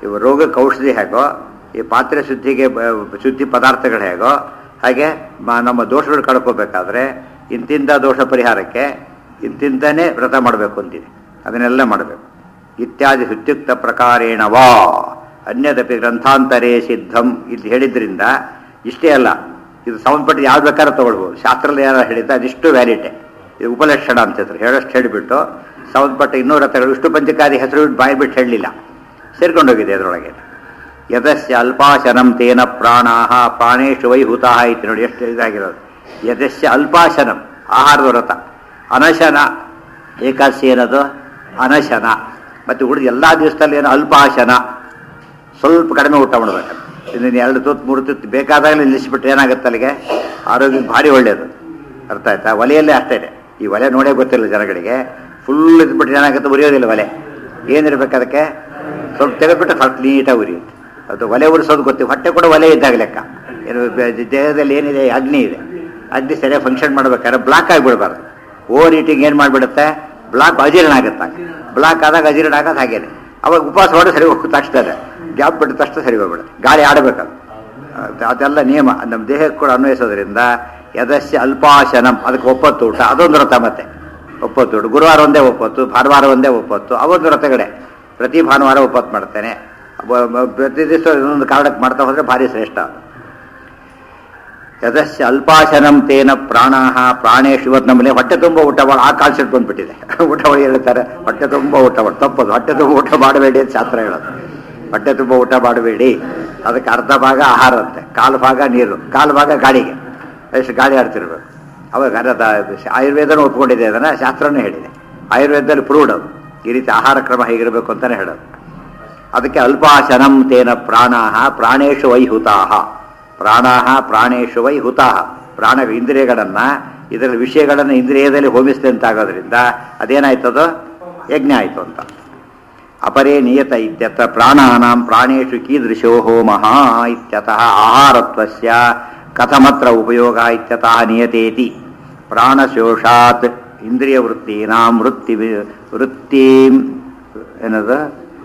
ಇವು ರೋಗಕ್ಕೆ ಔಷಧಿ ಹೇಗೋ, ಈ ಪಾತ್ರೆ ಶುದ್ಧಿಗೆ ಶುದ್ಧಿ ಪದಾರ್ಥಗಳು ಹೇಗೋ, ಹಾಗೆ ನಮ್ಮ ದೋಷಗಳು ಕಳ್ಕೋಬೇಕಾದ್ರೆ ಇಂತಿಂಥ ದೋಷ ಪರಿಹಾರಕ್ಕೆ ಇಂತಿಂತನೇ ವ್ರತ ಮಾಡಬೇಕು ಅಂತಿದೆ. ಅದನ್ನೆಲ್ಲ ಮಾಡಬೇಕು. ಇತ್ಯಾದಿ ಸುತ್ಯುಕ್ತ ಪ್ರಕಾರೇಣವಾ ಅನ್ಯದಪಿ ಗ್ರಂಥಾಂತರೇ ಸಿದ್ಧಂ ಇಲ್ಲಿ ಹೇಳಿದ್ರಿಂದ ಇಷ್ಟೇ ಅಲ್ಲ, ಇದು ಸಂಬಂಧಪಟ್ಟ ಯಾವ್ದು ಬೇಕಾದ್ರೂ ತೊಗೊಳ್ಬೋದು. ಶಾಸ್ತ್ರದಲ್ಲಿ ಯಾರು ಹೇಳಿದ್ದ ಅದಿಷ್ಟು ವ್ಯಾಲಿಟೆ. ಇದು ಉಪಲಕ್ಷಣ ಅಂತ ಹೆಸರು ಹೇಳಷ್ಟು ಹೇಳಿಬಿಟ್ಟು ಸಂಬಂಧಪಟ್ಟ ಇನ್ನೂ ವ್ರತಗಳು ವಿಷ್ಣು ಪಂಚಕಾದಿ ಹೆಸರು ಬಾಯಿ ಬಿಟ್ಟು ಹೇಳಲಿಲ್ಲ, ಸೇರ್ಕೊಂಡೋಗಿದೆ ಅದರೊಳಗೆ. ಯದಸ್ಯ ಅಲ್ಪಾಶನಂ ತೇನ ಪ್ರಾಣಾಹ ಪ್ರಾಣೇಶು ವೈಹುತಃ ಐತಿ ನೋಡಿ, ಎಷ್ಟು ಇದಾಗಿರೋದು. ಯದಸ್ಯ ಅಲ್ಪಾಶನಂ ಆಹಾರದ ವ್ರತ, ಅನಶನ ಏಕಾದಶಿ ಏನದು ಅನಶನ, ಮತ್ತು ಉಳಿದ ಎಲ್ಲ ದಿವಸದಲ್ಲಿ ಏನು ಅಲ್ಪಾಶನ, ಸ್ವಲ್ಪ ಕಡಿಮೆ ಊಟ ಮಾಡಬೇಕು. ಇನ್ನು 2 ತುತ್ತು 3 ತುತ್ತು ಬೇಕಾದಾಗಲೇ ನಿಲ್ಲಿಸ್ಬಿಟ್ರೆ ಏನಾಗುತ್ತೆ ಅಲ್ಲಿಗೆ ಆರೋಗ್ಯಕ್ಕೆ ಭಾರಿ ಒಳ್ಳೆಯದು. ಅರ್ಥ ಆಯ್ತಾ? ಒಲೆಯಲ್ಲೇ ಅಷ್ಟೇ, ಈ ಒಲೆ ನೋಡೇ ಗೊತ್ತಿಲ್ಲ ಜನಗಳಿಗೆ. ಫುಲ್ ಇದ್ಬಿಟ್ರೆ ಏನಾಗುತ್ತೆ, ಉರಿಯೋದಿಲ್ಲ ಒಲೆ. ಏನಿರ್ಬೇಕು ಅದಕ್ಕೆ ಸ್ವಲ್ಪ ತೆಗೆದ್ಬಿಟ್ಟು ಫಸ್ಟ್ ನೀಟಾಗಿ ಉರಿಯುತ್ತೆ. ಅದು ಒಲೆ ಉರಿಸೋದು ಗೊತ್ತಿಲ್ಲ, ಹೊಟ್ಟೆ ಕೂಡ ಒಲೆ ಇದ್ದಾಗ ಲೆಕ್ಕ. ಏನು ದೇಹದಲ್ಲಿ ಏನಿದೆ, ಅಗ್ನಿ ಇದೆ, ಅಗ್ನಿ ಸರಿಯಾಗಿ ಫಂಕ್ಷನ್ ಮಾಡ್ಬೇಕಾದ್ರೆ ಬ್ಲಾಕ್ ಆಗಿಬಿಡ್ಬಾರ್ದು. ಓವರ್ ಈಟಿಂಗ್ ಏನು ಮಾಡಿಬಿಡುತ್ತೆ, ಬ್ಲಾಕ್ ಅಜೀರ್ಣ ಆಗುತ್ತೆ. ಬ್ಲಾಕ್ ಆದಾಗ ಅಜೀರ್ಣ ಆಗೋದು ಹಾಗೇನೆ. ಅವಾಗ ಉಪವಾಸ ಹೊಡೆದು ಸರಿ ಹೋಗಿ ತಕ್ಷಣ ಗ್ಯಾಪ್ ಬಿಟ್ಟ ತಕ್ಷಣ ಸರಿ ಹೋಗ್ಬಿಡುತ್ತೆ. ಗಾಳಿ ಆಡಬೇಕದು, ಅದೆಲ್ಲ ನಿಯಮ ನಮ್ಮ ದೇಹಕ್ಕೆ ಕೂಡ ಅನ್ವಯಿಸೋದ್ರಿಂದ. ಯದಸ್ಯ ಅಲ್ಪಾಶನಂ ಅದಕ್ಕೆ ಒಪ್ಪತ್ತು ಊಟ, ಅದೊಂದು ವ್ರತ. ಮತ್ತೆ ಒಪ್ಪತ್ತು ಊಟ ಗುರುವಾರ ಒಂದೇ ಒಪ್ಪತ್ತು, ಭಾನುವಾರ ಒಂದೇ ಒಪ್ಪತ್ತು, ಅವೊಂದು ವ್ರತಗಳೇ. ಪ್ರತಿ ಭಾನುವಾರ ಒಪ್ಪತ್ತು ಮಾಡ್ತೇನೆ, ಪ್ರತಿ ದಿವಸ ಇನ್ನೊಂದು ಕಾರಣಕ್ಕೆ ಮಾಡ್ತಾ ಹೋದರೆ ಭಾರಿ ಶ್ರೇಷ್ಠ. ಯದಸ್ಯ ಅಲ್ಪಾಶನಂ ತೇನ ಪ್ರಾಣಾಹ ಪ್ರಾಣೇಶು. ಇವತ್ತು ನಮ್ಮಲ್ಲಿ ಹೊಟ್ಟೆ ತುಂಬ ಊಟ ಮಾಡಿ ಆ ಕಾನ್ಸೆಪ್ಟ್ ಬಂದ್ಬಿಟ್ಟಿದೆ. ಊಟ ಮಾಡಿ ಹೇಳ್ತಾರೆ ಹೊಟ್ಟೆ ತುಂಬ ಊಟ ಮಾಡಿ, ತಪ್ಪದು. ಹೊಟ್ಟೆ ತುಂಬ ಊಟ ಮಾಡಬೇಡಿ ಅಂತ ಶಾಸ್ತ್ರ ಹೇಳೋದು. ಹೊಟ್ಟೆ ತುಂಬ ಊಟ ಮಾಡಬೇಡಿ, ಅದಕ್ಕೆ ಅರ್ಧ ಭಾಗ ಆಹಾರ ಅಂತೆ, ಕಾಲು ಭಾಗ ನೀರು, ಕಾಲು ಭಾಗ ಗಾಳಿಗೆ. ಎಷ್ಟು ಗಾಳಿ ಆಡ್ತಿರ್ಬೇಕು. ಅವಾಗ ಆಯುರ್ವೇದನೂ ಒಪ್ಕೊಂಡಿದೆ, ಅದನ್ನು ಶಾಸ್ತ್ರನೇ ಹೇಳಿದೆ. ಆಯುರ್ವೇದದಲ್ಲಿ ಪ್ರೂವ್ಡ್ ಅದು, ಈ ರೀತಿ ಆಹಾರ ಕ್ರಮ ಹೇಗಿರಬೇಕು ಅಂತಲೇ ಹೇಳೋದು. ಅದಕ್ಕೆ ಅಲ್ಪಾಶನಂ ತೇನ ಪ್ರಾಣಾಹ ಪ್ರಾಣೇಶು ವೈಹುತಾಹ. ಪ್ರಾಣಾಹ ಪ್ರಾಣೇಶು ವೈಹುತಾಹ. ಪ್ರಾಣ ಇಂದ್ರಿಯಗಳನ್ನು, ಇದರ ವಿಷಯಗಳನ್ನು ಇಂದ್ರಿಯದಲ್ಲಿ ಹೋಮಿಸಿದೆ ಅಂತಾಗೋದ್ರಿಂದ ಅದೇನಾಯ್ತದೋ ಯಜ್ಞ ಆಯಿತು ಅಂತ. ಅಪರೇ ನಿಯತ ಇತ್ಯತ್ರ ಪ್ರಾಣಾನಾಂ ಪ್ರಾಣೇಶು ಕೀದೃಶೋ ಹೋಮಃ ಇತ್ಯತಃ ಆಹಾರತ್ವಸ್ಯ ಕಥಮತ್ರ ಉಪಯೋಗ ಇತ್ಯತಃ ನಿಯತೇತಿ. ಪ್ರಾಣಶೋಷಾತ್ ಇಂದ್ರಿಯ ವೃತ್ತೀನಾಂ ವೃತ್ತಿ ಏನದು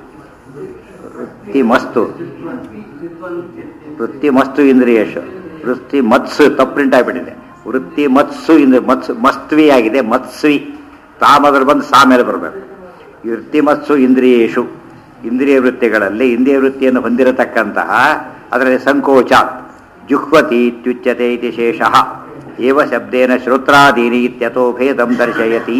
ವೃತ್ತಿ ಮಸ್ತು ಇಂದ್ರಿಯೇಶು. ವೃತ್ತಿ ಮತ್ಸು ತಪ್ಪು ಪ್ರಿಂಟ್ ಆಗಿಬಿಟ್ಟಿದೆ. ವೃತ್ತಿ ಮತ್ಸು ಮಸ್ತ್ವಿ ಆಗಿದೆ, ಮತ್ಸ್ವಿ. ತಾಮದ್ರ ಬಂದು ಸಾ ಮೇಲೆ ಬರಬೇಕು. ವೃತ್ತಿ ಮತ್ಸು ಇಂದ್ರಿಯೇಶು, ಇಂದ್ರಿಯ ವೃತ್ತಿಗಳಲ್ಲಿ ಇಂದ್ರಿಯ ವೃತ್ತಿಯನ್ನು ಹೊಂದಿರತಕ್ಕಂತಹ ಅದರಲ್ಲಿ ಸಂಕೋಚಾತ್ ಜುಹ್ವತಿ ಇತ್ಯುಚ್ಯತೆ ಇತಿ ಶೇಷಃ. ಏವ ಶಬ್ದೇನ ಶ್ರೋತ್ರಾದೀನಿ ಇತ್ಯತೋ ಭೇದಂ ದರ್ಶಯತಿ.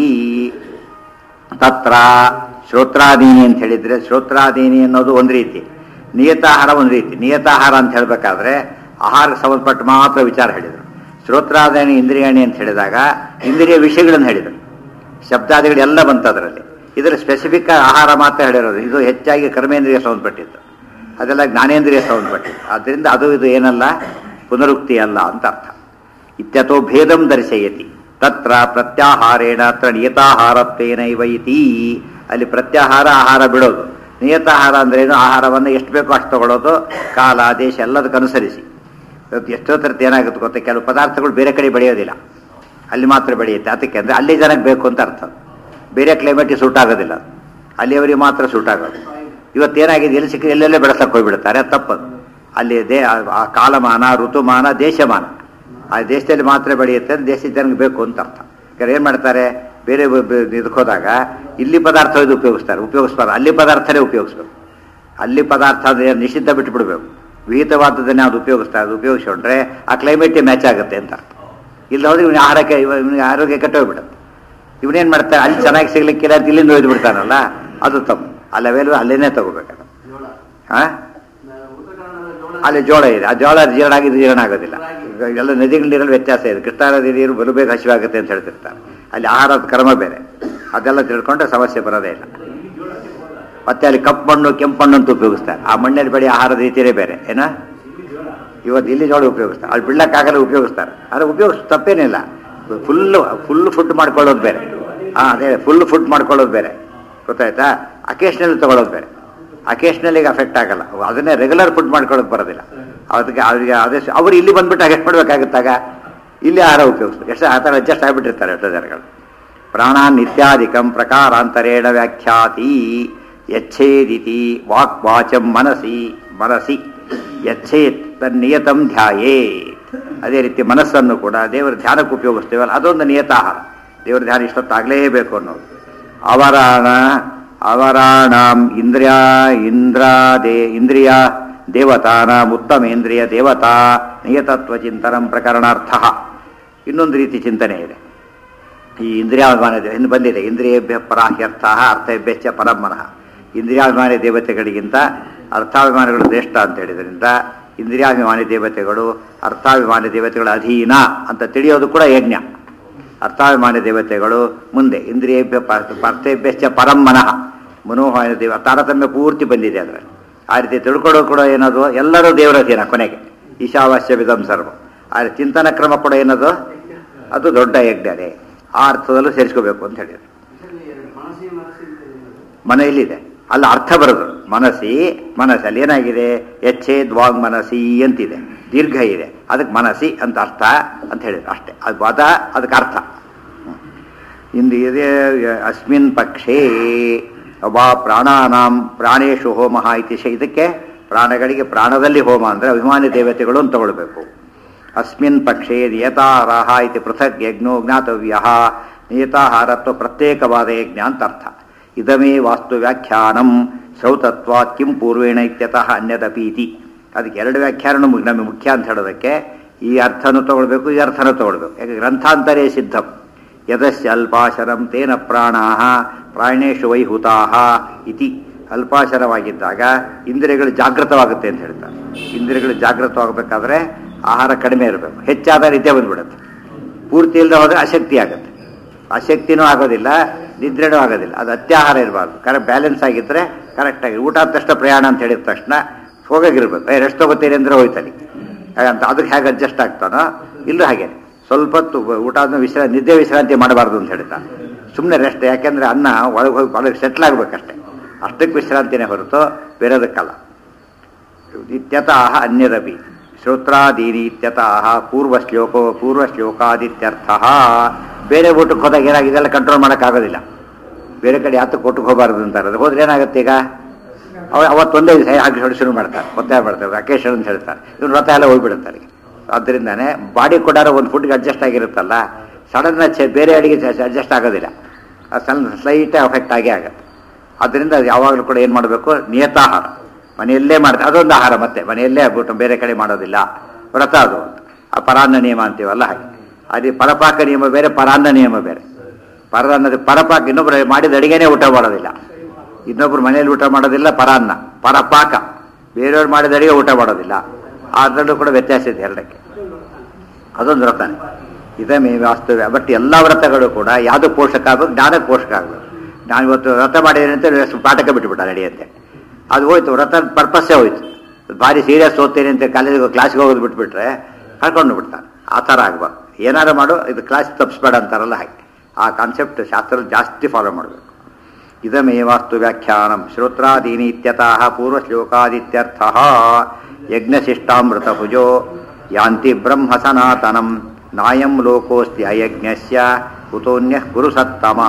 ತತ್ರ ಶ್ರೋತ್ರಾದೀನಿ ಅಂತ ಹೇಳಿದರೆ, ಶ್ರೋತ್ರಾದೀನಿ ಅನ್ನೋದು ಒಂದು ರೀತಿ, ನಿಯತಾಹಾರ ಒಂದು ರೀತಿ. ನಿಯತಾಹಾರ ಅಂತ ಹೇಳಬೇಕಾದ್ರೆ ಆಹಾರಕ್ಕೆ ಸಂಬಂಧಪಟ್ಟ ಮಾತ್ರ ವಿಚಾರ ಹೇಳಿದರು. ಶ್ರೋತ್ರಾದೀನಿ ಇಂದ್ರಿಯಾಣಿ ಅಂತ ಹೇಳಿದಾಗ ಇಂದ್ರಿಯ ವಿಷಯಗಳನ್ನು ಹೇಳಿದರು. ಶಬ್ದಾದಿಗಳೆಲ್ಲ ಬಂತು ಅದರಲ್ಲಿ. ಇದರ ಸ್ಪೆಸಿಫಿಕ್ ಆಹಾರ ಮಾತ್ರ ಹೇಳಿರೋದು. ಇದು ಹೆಚ್ಚಾಗಿ ಕರ್ಮೇಂದ್ರಿಯ ಸಂಬಂಧಪಟ್ಟಿದ್ದು, ಅದೆಲ್ಲ ಜ್ಞಾನೇಂದ್ರಿಯ ಸಂಬಂಧಪಟ್ಟಿದ್ದು. ಆದ್ದರಿಂದ ಅದು ಇದು ಏನಲ್ಲ, ಪುನರುಕ್ತಿ ಅಲ್ಲ ಅಂತ ಅರ್ಥ. ಇತ್ಯತೋ ಭೇದಂ ದರ್ಶಯತಿ. ತತ್ರ ಪ್ರತ್ಯಾಹಾರೇಣ ಅತ್ರ ನಿಯತಾಹಾರತ್ವೇನೈವ ಇತಿ. ಅಲ್ಲಿ ಪ್ರತ್ಯಾಹಾರ ಆಹಾರ ಬಿಡೋದು, ನಿಯತಾಹಾರ ಅಂದ್ರೆ ಏನು, ಆಹಾರವನ್ನು ಎಷ್ಟು ಬೇಕೋ ಅಷ್ಟು ತಗೊಳ್ಳೋದು, ಕಾಲ ದೇಶ ಎಲ್ಲದಕ್ಕನುಸರಿಸಿ. ಎಷ್ಟೋ ಥರದ್ದು ಏನಾಗುತ್ತೆ ಗೊತ್ತಾ, ಕೆಲವು ಪದಾರ್ಥಗಳು ಬೇರೆ ಕಡೆ ಬೆಳೆಯೋದಿಲ್ಲ, ಅಲ್ಲಿ ಮಾತ್ರ ಬೆಳೆಯುತ್ತೆ. ಅದಕ್ಕೆ ಅಂದರೆ ಅಲ್ಲಿ ಜನಕ್ಕೆ ಬೇಕು ಅಂತ ಅರ್ಥ. ಬೇರೆ ಕ್ಲೈಮೇಟಿಗೆ ಸೂಟ್ ಆಗೋದಿಲ್ಲ, ಅಲ್ಲಿಯವರಿಗೆ ಮಾತ್ರ ಸೂಟ್ ಆಗೋದು. ಇವತ್ತೇನಾಗಿದೆ, ಎಲ್ಲಿ ಸಿಕ್ಕ ಎಲ್ಲೆಲ್ಲೇ ಬೆಳೆಸಕ್ಕೆ ಹೋಗ್ಬಿಡ್ತಾರೆ, ತಪ್ಪದು. ಅಲ್ಲಿ ಆ ಕಾಲಮಾನ, ಋತುಮಾನ, ದೇಶಮಾನ, ಆ ದೇಶದಲ್ಲಿ ಮಾತ್ರ ಬೆಳೆಯುತ್ತೆ, ದೇಶದ ಜನಕ್ಕೆ ಬೇಕು ಅಂತ ಅರ್ಥ. ಏನು ಮಾಡ್ತಾರೆ, ಬೇರೆ ಇದಕ್ಕೆ ಹೋದಾಗ ಇಲ್ಲಿ ಪದಾರ್ಥ ಇದು ಉಪಯೋಗಿಸ್ಬಾರ್ದು, ಅಲ್ಲಿ ಪದಾರ್ಥನೇ ಉಪಯೋಗಿಸ್ಬೇಕು. ಅಲ್ಲಿ ಪದಾರ್ಥ ಅಂದರೆ ನಿಷಿದ್ಧ ಬಿಟ್ಟು ಬಿಡಬೇಕು. ವಿಹಿತವಾದದನ್ನೇ ಅದು ಉಪಯೋಗಿಸ್ಕೊಂಡ್ರೆ ಆ ಕ್ಲೈಮೇಟ್ಗೆ ಮ್ಯಾಚ್ ಆಗುತ್ತೆ ಅಂತ ಅರ್ಥ. ಇಲ್ಲ ಹೋದ್ರೆ ಇವನ ಆಹಾರಕ್ಕೆ ಇವನಿಗೆ ಆರೋಗ್ಯ ಕೆಟ್ಟೋಗ್ಬಿಡುತ್ತೆ. ಇವನೇನು ಮಾಡ್ತಾರೆ, ಅಲ್ಲಿ ಚೆನ್ನಾಗಿ ಸಿಗ್ಲಿಕ್ಕಿಲ್ಲ ಅಂತ ಇಲ್ಲಿಂದ ಒಯ್ದು ಬಿಡ್ತಾನಲ್ಲ, ಅದು ತಪ್ಪು. ಆ ಲೆವೆಲ್ ಅಲ್ಲೇನೇ ತಗೋಬೇಕಲ್ಲ. ಹಾಂ, ಅಲ್ಲಿ ಜೋಳ ಇದೆ, ಆ ಜೋಳ ಜೀರ್ಣ ಆಗಿದ್ದು ಜೀರ್ಣ ಆಗೋದಿಲ್ಲ. ಎಲ್ಲ ನದಿಗಳ ನೀರಲ್ಲಿ ವ್ಯತ್ಯಾಸ ಇದೆ. ಕೃಷ್ಣಾ ನದಿ ನೀರು ಬಲು ಬೇಗ ಹಸಿವಾಗುತ್ತೆ ಅಂತ ಹೇಳ್ತಿರ್ತಾರೆ. ಅಲ್ಲಿ ಆಹಾರದ ಕ್ರಮ ಬೇರೆ, ಅದೆಲ್ಲ ತಿಳ್ಕೊಂಡ್ರೆ ಸಮಸ್ಯೆ ಬರೋದೇ ಇಲ್ಲ. ಮತ್ತೆ ಅಲ್ಲಿ ಕಪ್ಪು ಮಣ್ಣು ಕೆಂಪು ಮಣ್ಣು ಅಂತ ಉಪಯೋಗಿಸ್ತಾರೆ. ಆ ಮಣ್ಣಲ್ಲಿ ಬೆಳೆ ಆಹಾರದ ರೀತಿಯೇ ಬೇರೆ. ಏನ ಇವತ್ತು ಇಲ್ಲಿ ಜೋಳ ಉಪಯೋಗಿಸ್ತಾರೆ, ಅಲ್ಲಿ ಬಿಡ್ಲಕ್ಕಾಗಲ್ಲ ಉಪಯೋಗಿಸ್ತಾರೆ. ಆದರೆ ತಪ್ಪೇನಿಲ್ಲ. ಫುಲ್ ಫುಡ್ ಮಾಡ್ಕೊಳ್ಳೋದು ಬೇರೆ. ಅದೇ ಫುಲ್ ಫುಡ್ ಮಾಡ್ಕೊಳ್ಳೋದು ಬೇರೆ, ಗೊತ್ತಾಯ್ತಾ. ಅಕೇಶ್ನಲ್ಲಿ ತಗೊಳ್ಳೋದು ಬೇರೆ. ಅಕೇಶ್ನಲ್ಲಿಗೆ ಅಫೆಕ್ಟ್ ಆಗಲ್ಲ, ಅದನ್ನೇ ರೆಗ್ಯುಲರ್ ಫುಡ್ ಮಾಡ್ಕೊಳ್ಳೋಕೆ ಬರೋದಿಲ್ಲ. ಅದಕ್ಕೆ ಅವರಿಗೆ ಅದೇ ಅವ್ರು ಇಲ್ಲಿ ಬಂದ್ಬಿಟ್ಟು ಅಡ್ಜಸ್ಟ್ ಮಾಡಬೇಕಾಗುತ್ತಾಗ ಇಲ್ಲಿ ಆಹಾರ ಉಪಯೋಗಿಸ್ತಾರೆ. ಎಷ್ಟು ಆ ಥರ ಅಡ್ಜಸ್ಟ್ ಆಗಿಬಿಟ್ಟಿರ್ತಾರೆ ಎಷ್ಟೋ ಜನಗಳು. ಪ್ರಾಣಾನ್ ಇತ್ಯಾದಿಕಂ ಪ್ರಕಾರಾಂತರೇಣ ವ್ಯಾಖ್ಯಾತಿ. ಯಚ್ಛೇದಿತಿ ವಾಕ್ ವಾಚಂ ಮನಸಿ ಯಚ್ಛೇತ್ ತನ್ನಿಯತಂ ಧ್ಯಾಯೇತ್. ಅದೇ ರೀತಿ ಮನಸ್ಸನ್ನು ಕೂಡ ದೇವರ ಧ್ಯಾನಕ್ಕೆ ಉಪಯೋಗಿಸ್ತೇವಲ್ಲ, ಅದೊಂದು ನಿಯತಾಹಾರ. ದೇವರ ಧ್ಯಾನ ಇಷ್ಟೊತ್ತಾಗಲೇಬೇಕು ಅನ್ನೋದು. ಅವರಾಣಾಂ ಇಂದ್ರಿಯ ದೇವತಾನಾಂ ಉತ್ತಮೇಂದ್ರಿಯ ದೇವತಾ ನಿಯತತ್ವ ಚಿಂತನಂ ಪ್ರಕರಣಾರ್ಥ. ಇನ್ನೊಂದು ರೀತಿ ಚಿಂತನೆ ಇದೆ. ಈ ಇಂದ್ರಿಯಾಭಿಮಾನ ಇನ್ನು ಬಂದಿದೆ, ಇಂದ್ರಿಯೇಭ್ಯ ಪರಾಹ್ಯರ್ಥ ಅರ್ಥೇಭ್ಯಶ್ಚ ಪರಮನಃ. ಇಂದ್ರಿಯಾಭಿಮಾನಿ ದೇವತೆಗಳಿಗಿಂತ ಅರ್ಥಾಭಿಮಾನಿಗಳು ಶ್ರೇಷ್ಠ ಅಂತ ಹೇಳಿದ್ರಿಂದ ಇಂದ್ರಿಯಾಭಿಮಾನಿ ದೇವತೆಗಳು ಅರ್ಥಾಭಿಮಾನಿ ದೇವತೆಗಳ ಅಧೀನ ಅಂತ ತಿಳಿಯೋದು ಕೂಡ ಯಜ್ಞ. ಅರ್ಥಾಭಿಮಾನಿ ದೇವತೆಗಳು ಮುಂದೆ ಇಂದ್ರಿಯೇಭ್ಯ ಅರ್ಥೇಭ್ಯಶ್ಚ ಪರಮನಃ ಮನೋಹಾನಿ ದೇವ ತಾರತಮ್ಯ ಪೂರ್ತಿ ಬಂದಿದೆ ಅದರಲ್ಲಿ. ಆ ರೀತಿ ತಿಳ್ಕೊಳ್ಳೋ ಕೂಡ ಏನದು, ಎಲ್ಲರೂ ದೇವರ ಅಧೀನ ಕೊನೆಗೆ ಈಶಾವಾಸ್ಯ ವಿಧಂ ಸರ್ವ. ಆ ಚಿಂತನ ಕ್ರಮ ಕೂಡ ಏನದು, ಅದು ದೊಡ್ಡ ಯಜ್ಞನೇ. ಆ ಅರ್ಥದಲ್ಲೂ ಸೇರಿಸ್ಕೋಬೇಕು ಅಂತ ಹೇಳಿದ್ರು. ಮನೆಯಲ್ಲಿದೆ ಅಲ್ಲ ಅರ್ಥ ಬರೋದು. ಮನಸ್ಸಲ್ಲಿ ಏನಾಗಿದೆ, ಯಚ್ಛೇದ್ವಾಂಗ್ ಮನಸಿ ಅಂತಿದೆ, ದೀರ್ಘ ಇದೆ, ಅದಕ್ಕೆ ಮನಸಿ ಅಂತ ಅರ್ಥ ಅಂತ ಹೇಳಿದ್ರು ಅಷ್ಟೇ. ಅದು ಪದ, ಅದಕ್ಕೆ ಅರ್ಥ. ಇಂದು ಅಸ್ಮಿನ್ ಪಕ್ಷೇ ವಾ ಪ್ರಾಣೇಶು ಹೋಮ ಇತಿ. ಇದಕ್ಕೆ ಪ್ರಾಣಗಳಿಗೆ ಪ್ರಾಣದಲ್ಲಿ ಹೋಮ ಅಂದರೆ ಅಭಿಮಾನಿ ದೇವತೆಗಳು ಅಂತ ತಗೊಳ್ಬೇಕು. ಅಸ್ಮಿನ್ ಪಕ್ಷೇ ನಿಯತಾಹಾರ ಇತಿ ಪೃಥಕ್ ಯಜ್ಞೋ ಜ್ಞಾತವ್ಯ. ನಿಯತಾಹಾರತ್ವ ಪ್ರತ್ಯೇಕವಾದ ಯಜ್ಞ ಅಂತ ಅರ್ಥ. ಇದಮೇ ವಾಸ್ತು ವ್ಯಾಖ್ಯಾನಂ ಶ್ರೌತತ್ವಾತ್ ಕಿಂ ಪೂರ್ವೇಣ ಇತ್ಯತಃ ಅನ್ಯದಪೀತಿ. ಅದಕ್ಕೆ ಎರಡು ವ್ಯಾಖ್ಯಾನ ನಮಗೆ ಮುಖ್ಯ ಅಂತ ಹೇಳೋದಕ್ಕೆ ಈ ಅರ್ಥನೂ ತಗೊಳ್ಬೇಕು, ಈ ಅರ್ಥನೂ ತಗೊಳ್ಬೇಕು. ಯಾಕೆ ಗ್ರಂಥಾಂತರೇ ಸಿದ್ಧಂ. ಯದಸ್ಯ ಅಲ್ಪಾಶರಂ ತೇನ ಪ್ರಾಣಾಃ ಪ್ರಾಣೇಶು ವೈಹುತಾಃ ಇತಿ. ಅಲ್ಪಾಶರವಾಗಿದ್ದಾಗ ಇಂದ್ರಿಯಗಳು ಜಾಗೃತವಾಗುತ್ತೆ ಅಂತ ಹೇಳ್ತಾರೆ. ಇಂದ್ರಿಯಗಳು ಜಾಗೃತವಾಗಬೇಕಾದ್ರೆ ಆಹಾರ ಕಡಿಮೆ ಇರಬೇಕು, ಹೆಚ್ಚಾದ ನಿದ್ದೆ ಬಂದ್ಬಿಡುತ್ತೆ. ಪೂರ್ತಿ ಇಲ್ಲದೆ ಹೋದರೆ ಅಶಕ್ತಿ ಆಗುತ್ತೆ. ಅಶಕ್ತಿನೂ ಆಗೋದಿಲ್ಲ, ನಿದ್ರೆನೂ ಆಗೋದಿಲ್ಲ. ಅದು ಅತ್ಯಾಹಾರ ಇರಬಾರ್ದು. ಕರೆಕ್ಟ್ ಬ್ಯಾಲೆನ್ಸ್ ಆಗಿದ್ದರೆ ಕರೆಕ್ಟಾಗಿ ಊಟ ಆದ ತಕ್ಷಣ ಪ್ರಯಾಣ ಅಂತ ಹೇಳಿದ ತಕ್ಷಣ ಹೋಗಾಗಿರ್ಬೇಕು. ರೆಸ್ಟ್ ತಗೋತೀರಿ ಅಂದರೆ ಹೋಯ್ತಾನೆ ಅಂತ. ಅದಕ್ಕೆ ಹೇಗೆ ಅಡ್ಜಸ್ಟ್ ಆಗ್ತಾನೋ ಇಲ್ಲೂ ಹಾಗೆ ಸ್ವಲ್ಪ ಹೊತ್ತು ಊಟ ಆದ್ಮೇಲೆ ನಿದ್ದೆ ವಿಶ್ರಾಂತಿ ಮಾಡಬಾರ್ದು ಅಂತ ಹೇಳ್ತಾನೆ. ಸುಮ್ಮನೆ ರೆಸ್ಟ್, ಯಾಕೆಂದರೆ ಅನ್ನ ಒಳಗೆ ಹೋಗಿ ಒಳಗೆ ಸೆಟ್ಲ್ ಆಗಬೇಕಷ್ಟೆ. ಅಷ್ಟಕ್ಕೆ ವಿಶ್ರಾಂತಿನೇ ಹೊರತು ಬೇರೆದಕ್ಕಲ್ಲ. ಇತ್ಯತಃ ಅನ್ಯದಪಿ ಶ್ರೋತ್ರಾದೀನಿ ಇತ್ಯತಃ ಪೂರ್ವಶ್ಲೋಕಾದಿತ್ಯರ್ಥ. ಬೇರೆ ಊಟಕ್ಕೆ ಹೋದಾಗ ಏನಾಗಿದೆ, ಇದೆಲ್ಲ ಕಂಟ್ರೋಲ್ ಮಾಡೋಕ್ಕಾಗೋದಿಲ್ಲ. ಬೇರೆ ಕಡೆ ಯಾತಕ್ಕೆ ಊಟಕ್ಕೆ ಹೋಗಬಾರ್ದು ಅಂತಾರೆ. ಹೋದ್ರೆ ಏನಾಗುತ್ತೆ, ಈಗ ಅವತ್ತೊಂದೇ ದಿವಸ ಹಾಕಿ ಹೊಡೆ ಶುರು ಮಾಡ್ತಾರೆ, ಒತ್ತಾಯ ಮಾಡ್ತಾರೆ, ಅಕೇಶನ್ ಅಂತ ಹೇಳ್ತಾರೆ. ಇವ್ರು ವ್ರತ ಎಲ್ಲ ಹೋಗ್ಬಿಡುತ್ತಾರೆ. ಆದ್ದರಿಂದಾನೆ ಬಾಡಿ ಕೊಡಾರ ಒಂದು ಫುಡ್ಗೆ ಅಡ್ಜಸ್ಟ್ ಆಗಿರುತ್ತಲ್ಲ, ಸಡನ್ ಬೇರೆ ಅಡಿಗೆ ಅಡ್ಜಸ್ಟ್ ಆಗೋದಿಲ್ಲ. ಸ್ಲೈಟ್ ಎಫೆಕ್ಟ್ ಆಗೇ ಆಗುತ್ತೆ. ಆದ್ದರಿಂದ ಯಾವಾಗಲೂ ಕೂಡ ಏನು ಮಾಡಬೇಕು, ನಿಯತಾಹಾರ ಮನೆಯಲ್ಲೇ ಮಾಡ್ತಾರೆ. ಅದೊಂದು ಆಹಾರ, ಮತ್ತೆ ಮನೆಯಲ್ಲೇ ಆಗ್ಬಿಟ್ಟು ಬೇರೆ ಕಡೆ ಮಾಡೋದಿಲ್ಲ. ವ್ರತ ಅದು ಆ ಪರಾನ್ನ ನಿಯಮ ಅಂತೀವಲ್ಲ ಹಾಗೆ. ಅದೇ ಪರಪಾಕ ನಿಯಮ ಬೇರೆ, ಪರಾನ್ನ ನಿಯಮ ಬೇರೆ. ಪರಪಾಕ ಇನ್ನೊಬ್ಬರು ಮಾಡಿದ ಅಡಿಗೆನೇ ಊಟ ಮಾಡೋದಿಲ್ಲ, ಇನ್ನೊಬ್ರು ಮನೆಯಲ್ಲಿ ಊಟ ಮಾಡೋದಿಲ್ಲ. ಪರಾನ್ನ ಪರಪಾಕ ಬೇರೆಯವ್ರು ಮಾಡಿದ ಅಡಿಗೆ ಊಟ ಮಾಡೋದಿಲ್ಲ. ಅದರಲ್ಲೂ ಕೂಡ ವ್ಯತ್ಯಾಸ ಇದೆ ಎರಡಕ್ಕೆ. ಅದೊಂದು ವ್ರತನೇ. ಇದಮೇ ವಾಸ್ತವ್ಯ. ಬಟ್ ಎಲ್ಲ ವ್ರತಗಳು ಕೂಡ ಯಾವುದು ಪೋಷಕ ಆಗಬೇಕು, ಜ್ಞಾನಕ್ಕೆ ಪೋಷಕ ಆಗಬೇಕು. ನಾನು ಇವತ್ತು ವ್ರತ ಮಾಡಿದ್ದೇನೆ ಅಂತ ಪಾಠಕ್ಕೆ ಬಿಟ್ಟುಬಿಟ್ಟ ನಡೆಯುತ್ತೆ. ಅದು ಹೋಯ್ತು, ವ್ರತ ಪರ್ಪಸ್ಸೇ ಹೋಯ್ತು. ಭಾರಿ ಸೀರಿಯಸ್ ಓದ್ತೇನೆ ಅಂತ ಕ್ಲಾಸ್ಗೆ ಹೋಗೋದು ಬಿಟ್ಬಿಟ್ರೆ ಕಳ್ಕೊಂಡು ಬಿಡ್ತಾನೆ. ಆ ಥರ ಆಗಬಾರ್ದು. ಏನಾರು ಮಾಡು, ಇದು ಕ್ಲಾಸ್ ತಪ್ಪಿಸ್ಬೇಡ ಅಂತಾರಲ್ಲ ಹಾಗೆ. ಆ ಕಾನ್ಸೆಪ್ಟ್ ಶಾಸ್ತ್ರ ಜಾಸ್ತಿ ಫಾಲೋ ಮಾಡಬೇಕು. ಇದಮೇ ವಾಸ್ತು ವ್ಯಾಖ್ಯಾನಂ ಶ್ರೋತ್ರಾದೀನಿ ಇತ್ಯತಃ ಪೂರ್ವಶ್ಲೋಕಾದಿತ್ಯರ್ಥ. ಯಜ್ಞಶಿಷ್ಟಾಮೃತ ಭುಜೋ ಯಾಂತಿ ಬ್ರಹ್ಮ ಸನಾತನಂ ನಾಯಂ ಲೋಕೋಸ್ತಿ ಅಯಜ್ಞಸ್ಯ ಕುತೋನ್ಯಃ ಕುರು ಸತ್ತಮ.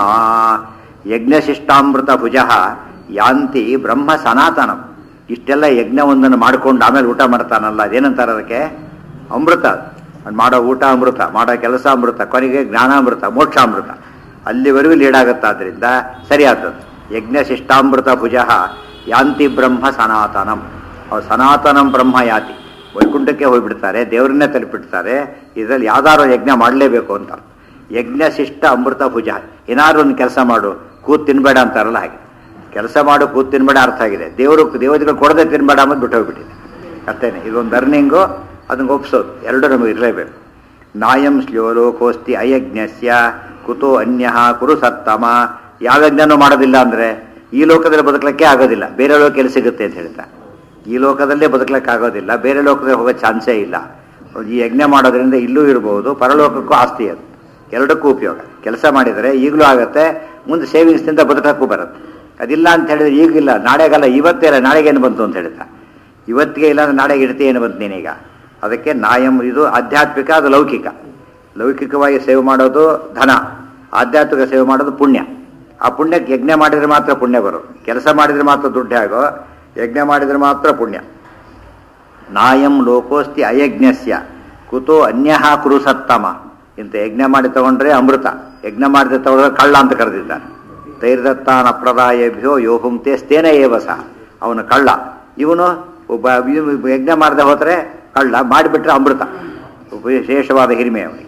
ಯಜ್ಞಶಿಷ್ಟಾಮೃತ ಭುಜ ಯಾಂತಿ ಬ್ರಹ್ಮ ಸನಾತನಂ. ಇಷ್ಟೆಲ್ಲ ಯಜ್ಞವೊಂದನ್ನು ಮಾಡಿಕೊಂಡು ಆಮೇಲೆ ಊಟ ಮಾಡ್ತಾನಲ್ಲ, ಅದೇನಂತಾರೆ ಅದಕ್ಕೆ, ಅಮೃತ. ಮಾಡೋ ಊಟ ಅಮೃತ, ಮಾಡೋ ಕೆಲಸ ಅಮೃತ, ಕೊನೆಗೆ ಜ್ಞಾನಾಮೃತ, ಮೋಕ್ಷಾಮೃತ. ಅಲ್ಲಿವರೆಗೂ ಲೀಡಾಗುತ್ತಾದ್ರಿಂದ ಸರಿಯಾದದ್ದು. ಯಜ್ಞಶಿಷ್ಟಾಮೃತ ಭುಜ ಯಾಂತಿ ಬ್ರಹ್ಮ ಸನಾತನಂ. ಅವ್ರು ಸನಾತನಂ ಬ್ರಹ್ಮ ಯಾತಿ. ವೈಕುಂಠಕ್ಕೆ ಹೋಗ್ಬಿಡ್ತಾರೆ, ದೇವರನ್ನೇ ತಲುಪಿಡ್ತಾರೆ. ಇದರಲ್ಲಿ ಯಾವ್ದಾರು ಯಜ್ಞ ಮಾಡಲೇಬೇಕು ಅಂತ. ಯಜ್ಞಶಿಷ್ಟ ಅಮೃತ ಭುಜ. ಏನಾದ್ರು ಒಂದು ಕೆಲಸ ಮಾಡು, ಕೂತ್ ತಿನ್ಬೇಡ ಅಂತಾರಲ್ಲ ಹಾಗೆ. ಕೆಲಸ ಮಾಡು, ಕೂತ್ ತಿನ್ಬೇಡ ಅರ್ಥ ಆಗಿದೆ. ದೇವತೆಗಳು ಕೊಡದೆ ತಿನ್ಬೇಡ ಅಂಬದು ಬಿಟ್ಟು ಹೋಗ್ಬಿಟ್ಟಿದೆ ಅಷ್ಟೇನೆ. ಇದೊಂದು ಅರ್ನಿಂಗು, ಅದನ್ನು ಒಪ್ಸೋದು, ಎರಡೂ ನಮಗೆ ಇರಲೇಬೇಕು. ನಾಯಂ ಶ್ಲೋಲೋಕೋಸ್ತಿ ಅಯಜ್ಞಸ್ಯ ಕುತೋ ಅನ್ಯ ಕುರು ಸತ್ತಮ. ಯಾವ ಯಜ್ಞನೂ ಮಾಡೋದಿಲ್ಲ ಅಂದರೆ ಈ ಲೋಕದಲ್ಲಿ ಬದುಕಲಿಕ್ಕೆ ಆಗೋದಿಲ್ಲ, ಬೇರೆ ಲೋಕದಲ್ಲಿ ಸಿಗುತ್ತೆ ಅಂತ ಹೇಳ್ತಾರೆ. ಈ ಲೋಕದಲ್ಲೇ ಬದುಕಲಿಕ್ಕಾಗೋದಿಲ್ಲ, ಬೇರೆ ಲೋಕದಲ್ಲಿ ಹೋಗೋ ಚಾನ್ಸೇ ಇಲ್ಲ. ಈ ಯಜ್ಞ ಮಾಡೋದ್ರಿಂದ ಇಲ್ಲೂ ಇರ್ಬೋದು, ಪರಲೋಕಕ್ಕೂ ಆಸ್ತಿ ಅದು. ಎರಡಕ್ಕೂ ಉಪಯೋಗ. ಕೆಲಸ ಮಾಡಿದರೆ ಈಗಲೂ ಆಗುತ್ತೆ, ಮುಂದೆ ಸೇವಿಂಗ್ಸ್ನಿಂದ ಬದುಕಕ್ಕೂ ಬರುತ್ತೆ. ಅದಿಲ್ಲ ಅಂತ ಹೇಳಿದ್ರೆ ಈಗಿಲ್ಲ, ನಾಳೆಗಲ್ಲ, ಇವತ್ತೇ ಇಲ್ಲ, ನಾಳೆಗೇನು ಬಂತು ಅಂತ ಹೇಳ್ತಾ. ಇವತ್ತಿಗೆ ಇಲ್ಲ ಅಂದ್ರೆ ನಾಳೆಗೆ ಇಡ್ತಿ ಏನು ಬಂತು ನೀನೀಗ. ಅದಕ್ಕೆ ನಾಯಂ ಇದು ಆಧ್ಯಾತ್ಮಿಕ, ಅದು ಲೌಕಿಕ. ಲೌಕಿಕವಾಗಿ ಸೇವೆ ಮಾಡೋದು ಧನ, ಆಧ್ಯಾತ್ಮಿಕ ಸೇವೆ ಮಾಡೋದು ಪುಣ್ಯ. ಆ ಪುಣ್ಯಕ್ಕೆ ಯಜ್ಞ ಮಾಡಿದರೆ ಮಾತ್ರ ಪುಣ್ಯ ಬರೋದು. ಕೆಲಸ ಮಾಡಿದರೆ ಮಾತ್ರ ದುಡ್ಡು ಆಗೋ, ಯಜ್ಞ ಮಾಡಿದರೆ ಮಾತ್ರ ಪುಣ್ಯ. ನಾಯಂ ಲೋಕೋಸ್ತಿ ಅಯಜ್ಞಸ್ಯ ಕುತೋ ಅನ್ಯಃ ಕುರು ಸತ್ತಮ. ಇಂಥ ಯಜ್ಞ ಮಾಡಿ ತಗೊಂಡ್ರೆ ಅಮೃತ, ಯಜ್ಞ ಮಾಡಿದ ತಗೊಂಡ್ರೆ ಕಳ್ಳ ಅಂತ ಕರೆದಿದ್ದಾನೆ. ತೈರ್ದತ್ತಾನ ಅಪ್ರದಾಯಭ್ಯೋ ಯೋಹುಂತೆ ಸ್ಥೇನ ಏವ ಸಹ. ಅವನು ಕಳ್ಳ, ಇವನು ಒಬ್ಬ ಯಜ್ಞ ಮಾಡದೆ ಹೋದರೆ ಕಳ್ಳ, ಮಾಡಿಬಿಟ್ರೆ ಅಮೃತ. ವಿಶೇಷವಾದ ಹಿರಿಮೆ ಅವನಿಗೆ.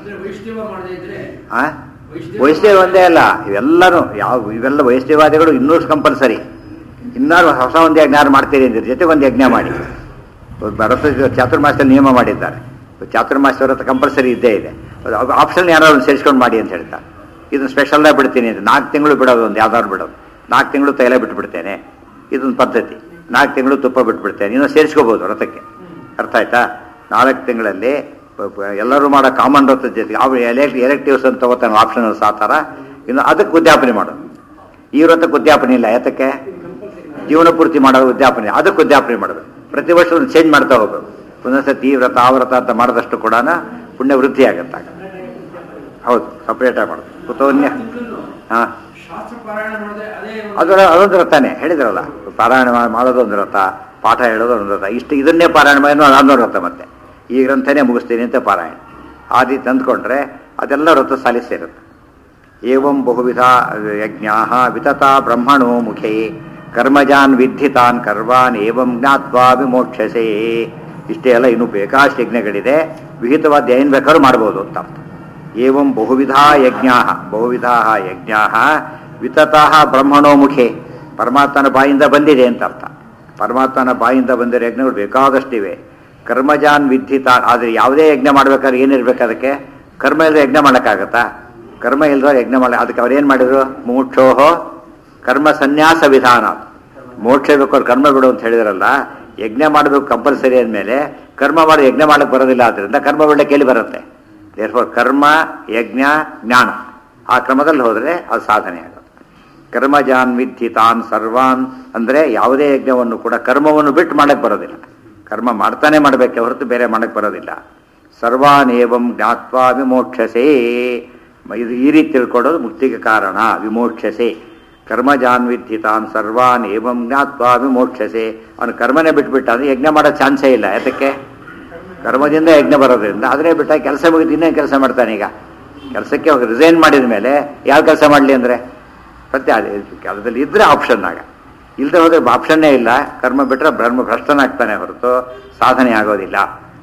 ವೈಷ್ಣವ ಒಂದೇ ಅಲ್ಲ, ಇವೆಲ್ಲರೂ ಇವೆಲ್ಲ ವೈಷ್ಣವಾದಿಗಳು ಇನ್ನೂ ಕಂಪಲ್ಸರಿ. ಇನ್ನಾರು ಹೊಸ ಒಂದು ಯಜ್ಞ ಮಾಡ್ತೀರಿ ಅಂದ್ರೆ ಜೊತೆಗೆ ಒಂದು ಯಜ್ಞ ಮಾಡಿ. ವ್ರತ ಚಾತುರ್ಮಾಸ್ಯ ನಿಯಮ ಮಾಡಿದ್ದಾರೆ. ಚಾತುರ್ಮಾಸ್ಯ ವ್ರತ ಕಂಪಲ್ಸರಿ ಇದ್ದೇ ಇದೆ. ಆಪ್ಷನ್ ಯಾರು ಸೇರಿಸ್ಕೊಂಡು ಮಾಡಿ ಅಂತ ಹೇಳ್ತಾರೆ. ಇದನ್ನು ಸ್ಪೆಷಲ್ಲಾಗಿ ಬಿಡ್ತೀನಿ ಅಂತ 4 ತಿಂಗಳು ಬಿಡೋದು, ಒಂದು ಯಾವ್ದಾದ್ರು ಬಿಡೋದು. 4 ತಿಂಗಳು ತೈಲ ಬಿಟ್ಬಿಡ್ತೇನೆ, ಇದೊಂದು ಪದ್ಧತಿ. 4 ತಿಂಗಳು ತುಪ್ಪ ಬಿಟ್ಬಿಡ್ತೇನೆ, ಇನ್ನೂ ಸೇರಿಸ್ಕೋಬೋದು ವ್ರತಕ್ಕೆ. ಅರ್ಥ ಆಯ್ತಾ? 4 ತಿಂಗಳಲ್ಲಿ ಎಲ್ಲರೂ ಮಾಡೋ ಕಾಮನ್ ವ್ರತದ ಜೊತೆಗೆ ಅವ್ರು ಎಲೆಕ್ಟಿವ್ಸ್ ಅಂತ ತಗೋತಾನೆ, ಆಪ್ಷನಲ್ಸ್ ಆ ಥರ. ಇನ್ನು ಅದಕ್ಕೆ ಉದ್ಯಾಪನೆ ಮಾಡೋದು. ಈ ವ್ರತಕ್ಕೆ ಉದ್ಯಾಪನೆ ಇಲ್ಲ, ಯಾತಕ್ಕೆ? ಜೀವನ ಪೂರ್ತಿ ಮಾಡೋದು ಉದ್ಯಾಪನೆ, ಅದಕ್ಕೆ ಉದ್ಯಾಪನೆ ಮಾಡಬೇಕು. ಪ್ರತಿ ವರ್ಷ ಒಂದು ಚೇಂಜ್ ಮಾಡ್ತಾ ಹೋಗ್ಬೇಕು. ಒಂದೊಂದ್ಸತಿ ಈ ವ್ರತ ಆ ವ್ರತ ಅಂತ ಮಾಡಿದಷ್ಟು ಕೂಡ ಪುಣ್ಯ ವೃದ್ಧಿ ಆಗುತ್ತೆ. ಹೌದು, ಸಪ್ರೇಟಾಗಿ ಮಾಡೋದು. ಕುತೋನ್ಯ ಹಾಂ, ಅದೊಂದು ವ್ರತನೇ ಹೇಳಿದ್ರಲ್ಲ. ಪಾರಾಯಣ ಮಾಡೋದು ಒಂದು ವ್ರತ, ಪಾಠ ಹೇಳೋದು ಒಂದು ವ್ರತ. ಇದನ್ನೇ ಪಾರಾಯಣ ಮಾಡೋದು ಅದೊಂದು ವ್ರತ. ಮತ್ತೆ ಈ ಗ್ರಂಥನೇ ಮುಗಿಸ್ತೀನಿ ಅಂತ ಪಾರಾಯಣ ಆ ರೀತಿ ಅಂದ್ಕೊಂಡ್ರೆ ಅದೆಲ್ಲ ವ್ರತ ಸಾಲಿ ಸೇರುತ್ತೆ. ಏವಂ ಬಹುವಿಧ ಯಜ್ಞಾ ವಿತತಾ ಬ್ರಹ್ಮಣೋ ಮುಖೇ ಕರ್ಮಜಾನ್ ವಿದ್ಧಿತಾನ್ ಕರ್ವಾನ್ ಏವಂ ಜ್ಞಾತ್ವಾ ವಿಮೋಕ್ಷಸೇ. ಇಷ್ಟೇ ಅಲ್ಲ, ಇನ್ನೂ ಬೇಕಾಷ್ಟು ಯಜ್ಞಗಳಿದೆ. ವಿಹಿತವಾದ ಏನು ಬೇಕಾದ್ರೂ ಮಾಡ್ಬೋದು ಅಂತ ಅರ್ಥ. ಏವಂ ಬಹುವಿಧ ಯಜ್ಞಾ ವಿತತಃ ಬ್ರಹ್ಮಣೋ ಮುಖೇ, ಪರಮಾತ್ಮನ ಬಾಯಿಂದ ಬಂದಿದೆ ಅಂತ ಅರ್ಥ. ಪರಮಾತ್ಮನ ಬಾಯಿಂದ ಬಂದಿರೋ ಯಜ್ಞಗಳು ಬೇಕಾದಷ್ಟಿವೆ. ಕರ್ಮಜಾನ್ ವಿದ್ಧಿತಾನ್, ಆದರೆ ಯಾವುದೇ ಯಜ್ಞ ಮಾಡ್ಬೇಕಾದ್ರೆ ಏನಿರ್ಬೇಕು? ಅದಕ್ಕೆ ಕರ್ಮ ಇಲ್ಲದೆ ಯಜ್ಞ ಮಾಡೋಕ್ಕಾಗತ್ತಾ? ಕರ್ಮ ಇಲ್ಲದ ಯಜ್ಞ ಮಾಡ. ಅದಕ್ಕೆ ಅವ್ರೇನು ಮಾಡಿದ್ರು? ಮೋಕ್ಷೋಹೋ ಕರ್ಮ ಸನ್ಯಾಸ ವಿಧಾನ. ಮೋಕ್ಷ ಬೇಕು ಅವ್ರು ಕರ್ಮ ಬಿಡು ಅಂತ ಹೇಳಿದ್ರಲ್ಲ. ಯಜ್ಞ ಮಾಡಬೇಕು ಕಂಪಲ್ಸರಿ ಅಂದಮೇಲೆ ಕರ್ಮ ಮಾಡಿ ಯಜ್ಞ ಮಾಡಕ್ಕೆ ಬರೋದಿಲ್ಲ. ಆದ್ದರಿಂದ ಕರ್ಮ ಬಿಡಕ್ಕೆ ಎಲ್ಲಿ ಬರುತ್ತೆ? ದೇರ್ಫೋರ್ ಕರ್ಮ, ಯಜ್ಞ, ಜ್ಞಾನ ಆ ಕ್ರಮದಲ್ಲಿ ಹೋದರೆ ಅದು ಸಾಧನೆ ಆಗುತ್ತೆ. ಕರ್ಮಜಾನ್ ವಿದ್ಧಿತಾನ್ ಸರ್ವಾನ್ ಅಂದರೆ ಯಾವುದೇ ಯಜ್ಞವನ್ನು ಕೂಡ ಕರ್ಮವನ್ನು ಬಿಟ್ಟು ಮಾಡಕ್ಕೆ ಬರೋದಿಲ್ಲ. ಕರ್ಮ ಮಾಡ್ತಾನೆ ಮಾಡಬೇಕೆ ಹೊರತು ಬೇರೆ ಮಾಡಕ್ಕೆ ಬರೋದಿಲ್ಲ. ಸರ್ವಾನ್ ಏವಂ ಜ್ಞಾತ್ವಾ ವಿಮೋಕ್ಷಸೇ. ಇದು ಈ ರೀತಿ ತಿಳ್ಕೊಳ್ಳೋದು ಮುಕ್ತಿಗೆ ಕಾರಣ. ವಿಮೋಕ್ಷಸೆ ಕರ್ಮಜಾನ್ ವಿದ್ಧಿತಾನ್ ಸರ್ವಾನ್ ಏವಂ ಜ್ಞಾತ್ವಾ ವಿಮೋಕ್ಷಸೆ. ಅವನು ಕರ್ಮನೇ ಬಿಟ್ಬಿಟ್ಟ ಅಂದರೆ ಯಜ್ಞ ಮಾಡೋ ಚಾನ್ಸೇ ಇಲ್ಲ. ಯಾತಕ್ಕೆ? ಕರ್ಮದಿಂದ ಯಜ್ಞ ಬರೋದ್ರಿಂದ. ಅದನ್ನೇ ಬಿಟ್ಟ ಕೆಲಸ ಮುಗಿದು ಇನ್ನೇನು ಕೆಲಸ ಮಾಡ್ತಾನೆ? ಈಗ ಕೆಲಸಕ್ಕೆ ರಿಸೈನ್ ಮಾಡಿದ ಮೇಲೆ ಯಾವ ಕೆಲಸ ಮಾಡಲಿ ಅಂದರೆ ಸತ್ಯ ಕೆಲಸದಲ್ಲಿ ಇದ್ದರೆ ಆಪ್ಷನ್. ಆಗ ಇಲ್ಲದೆ ಹೋದರೆ ಆಪ್ಷನ್ನೇ ಇಲ್ಲ. ಕರ್ಮ ಬಿಟ್ಟರೆ ಭ್ರಷ್ಟನಾಗ್ತಾನೆ ಹೊರತು ಸಾಧನೆ ಆಗೋದಿಲ್ಲ.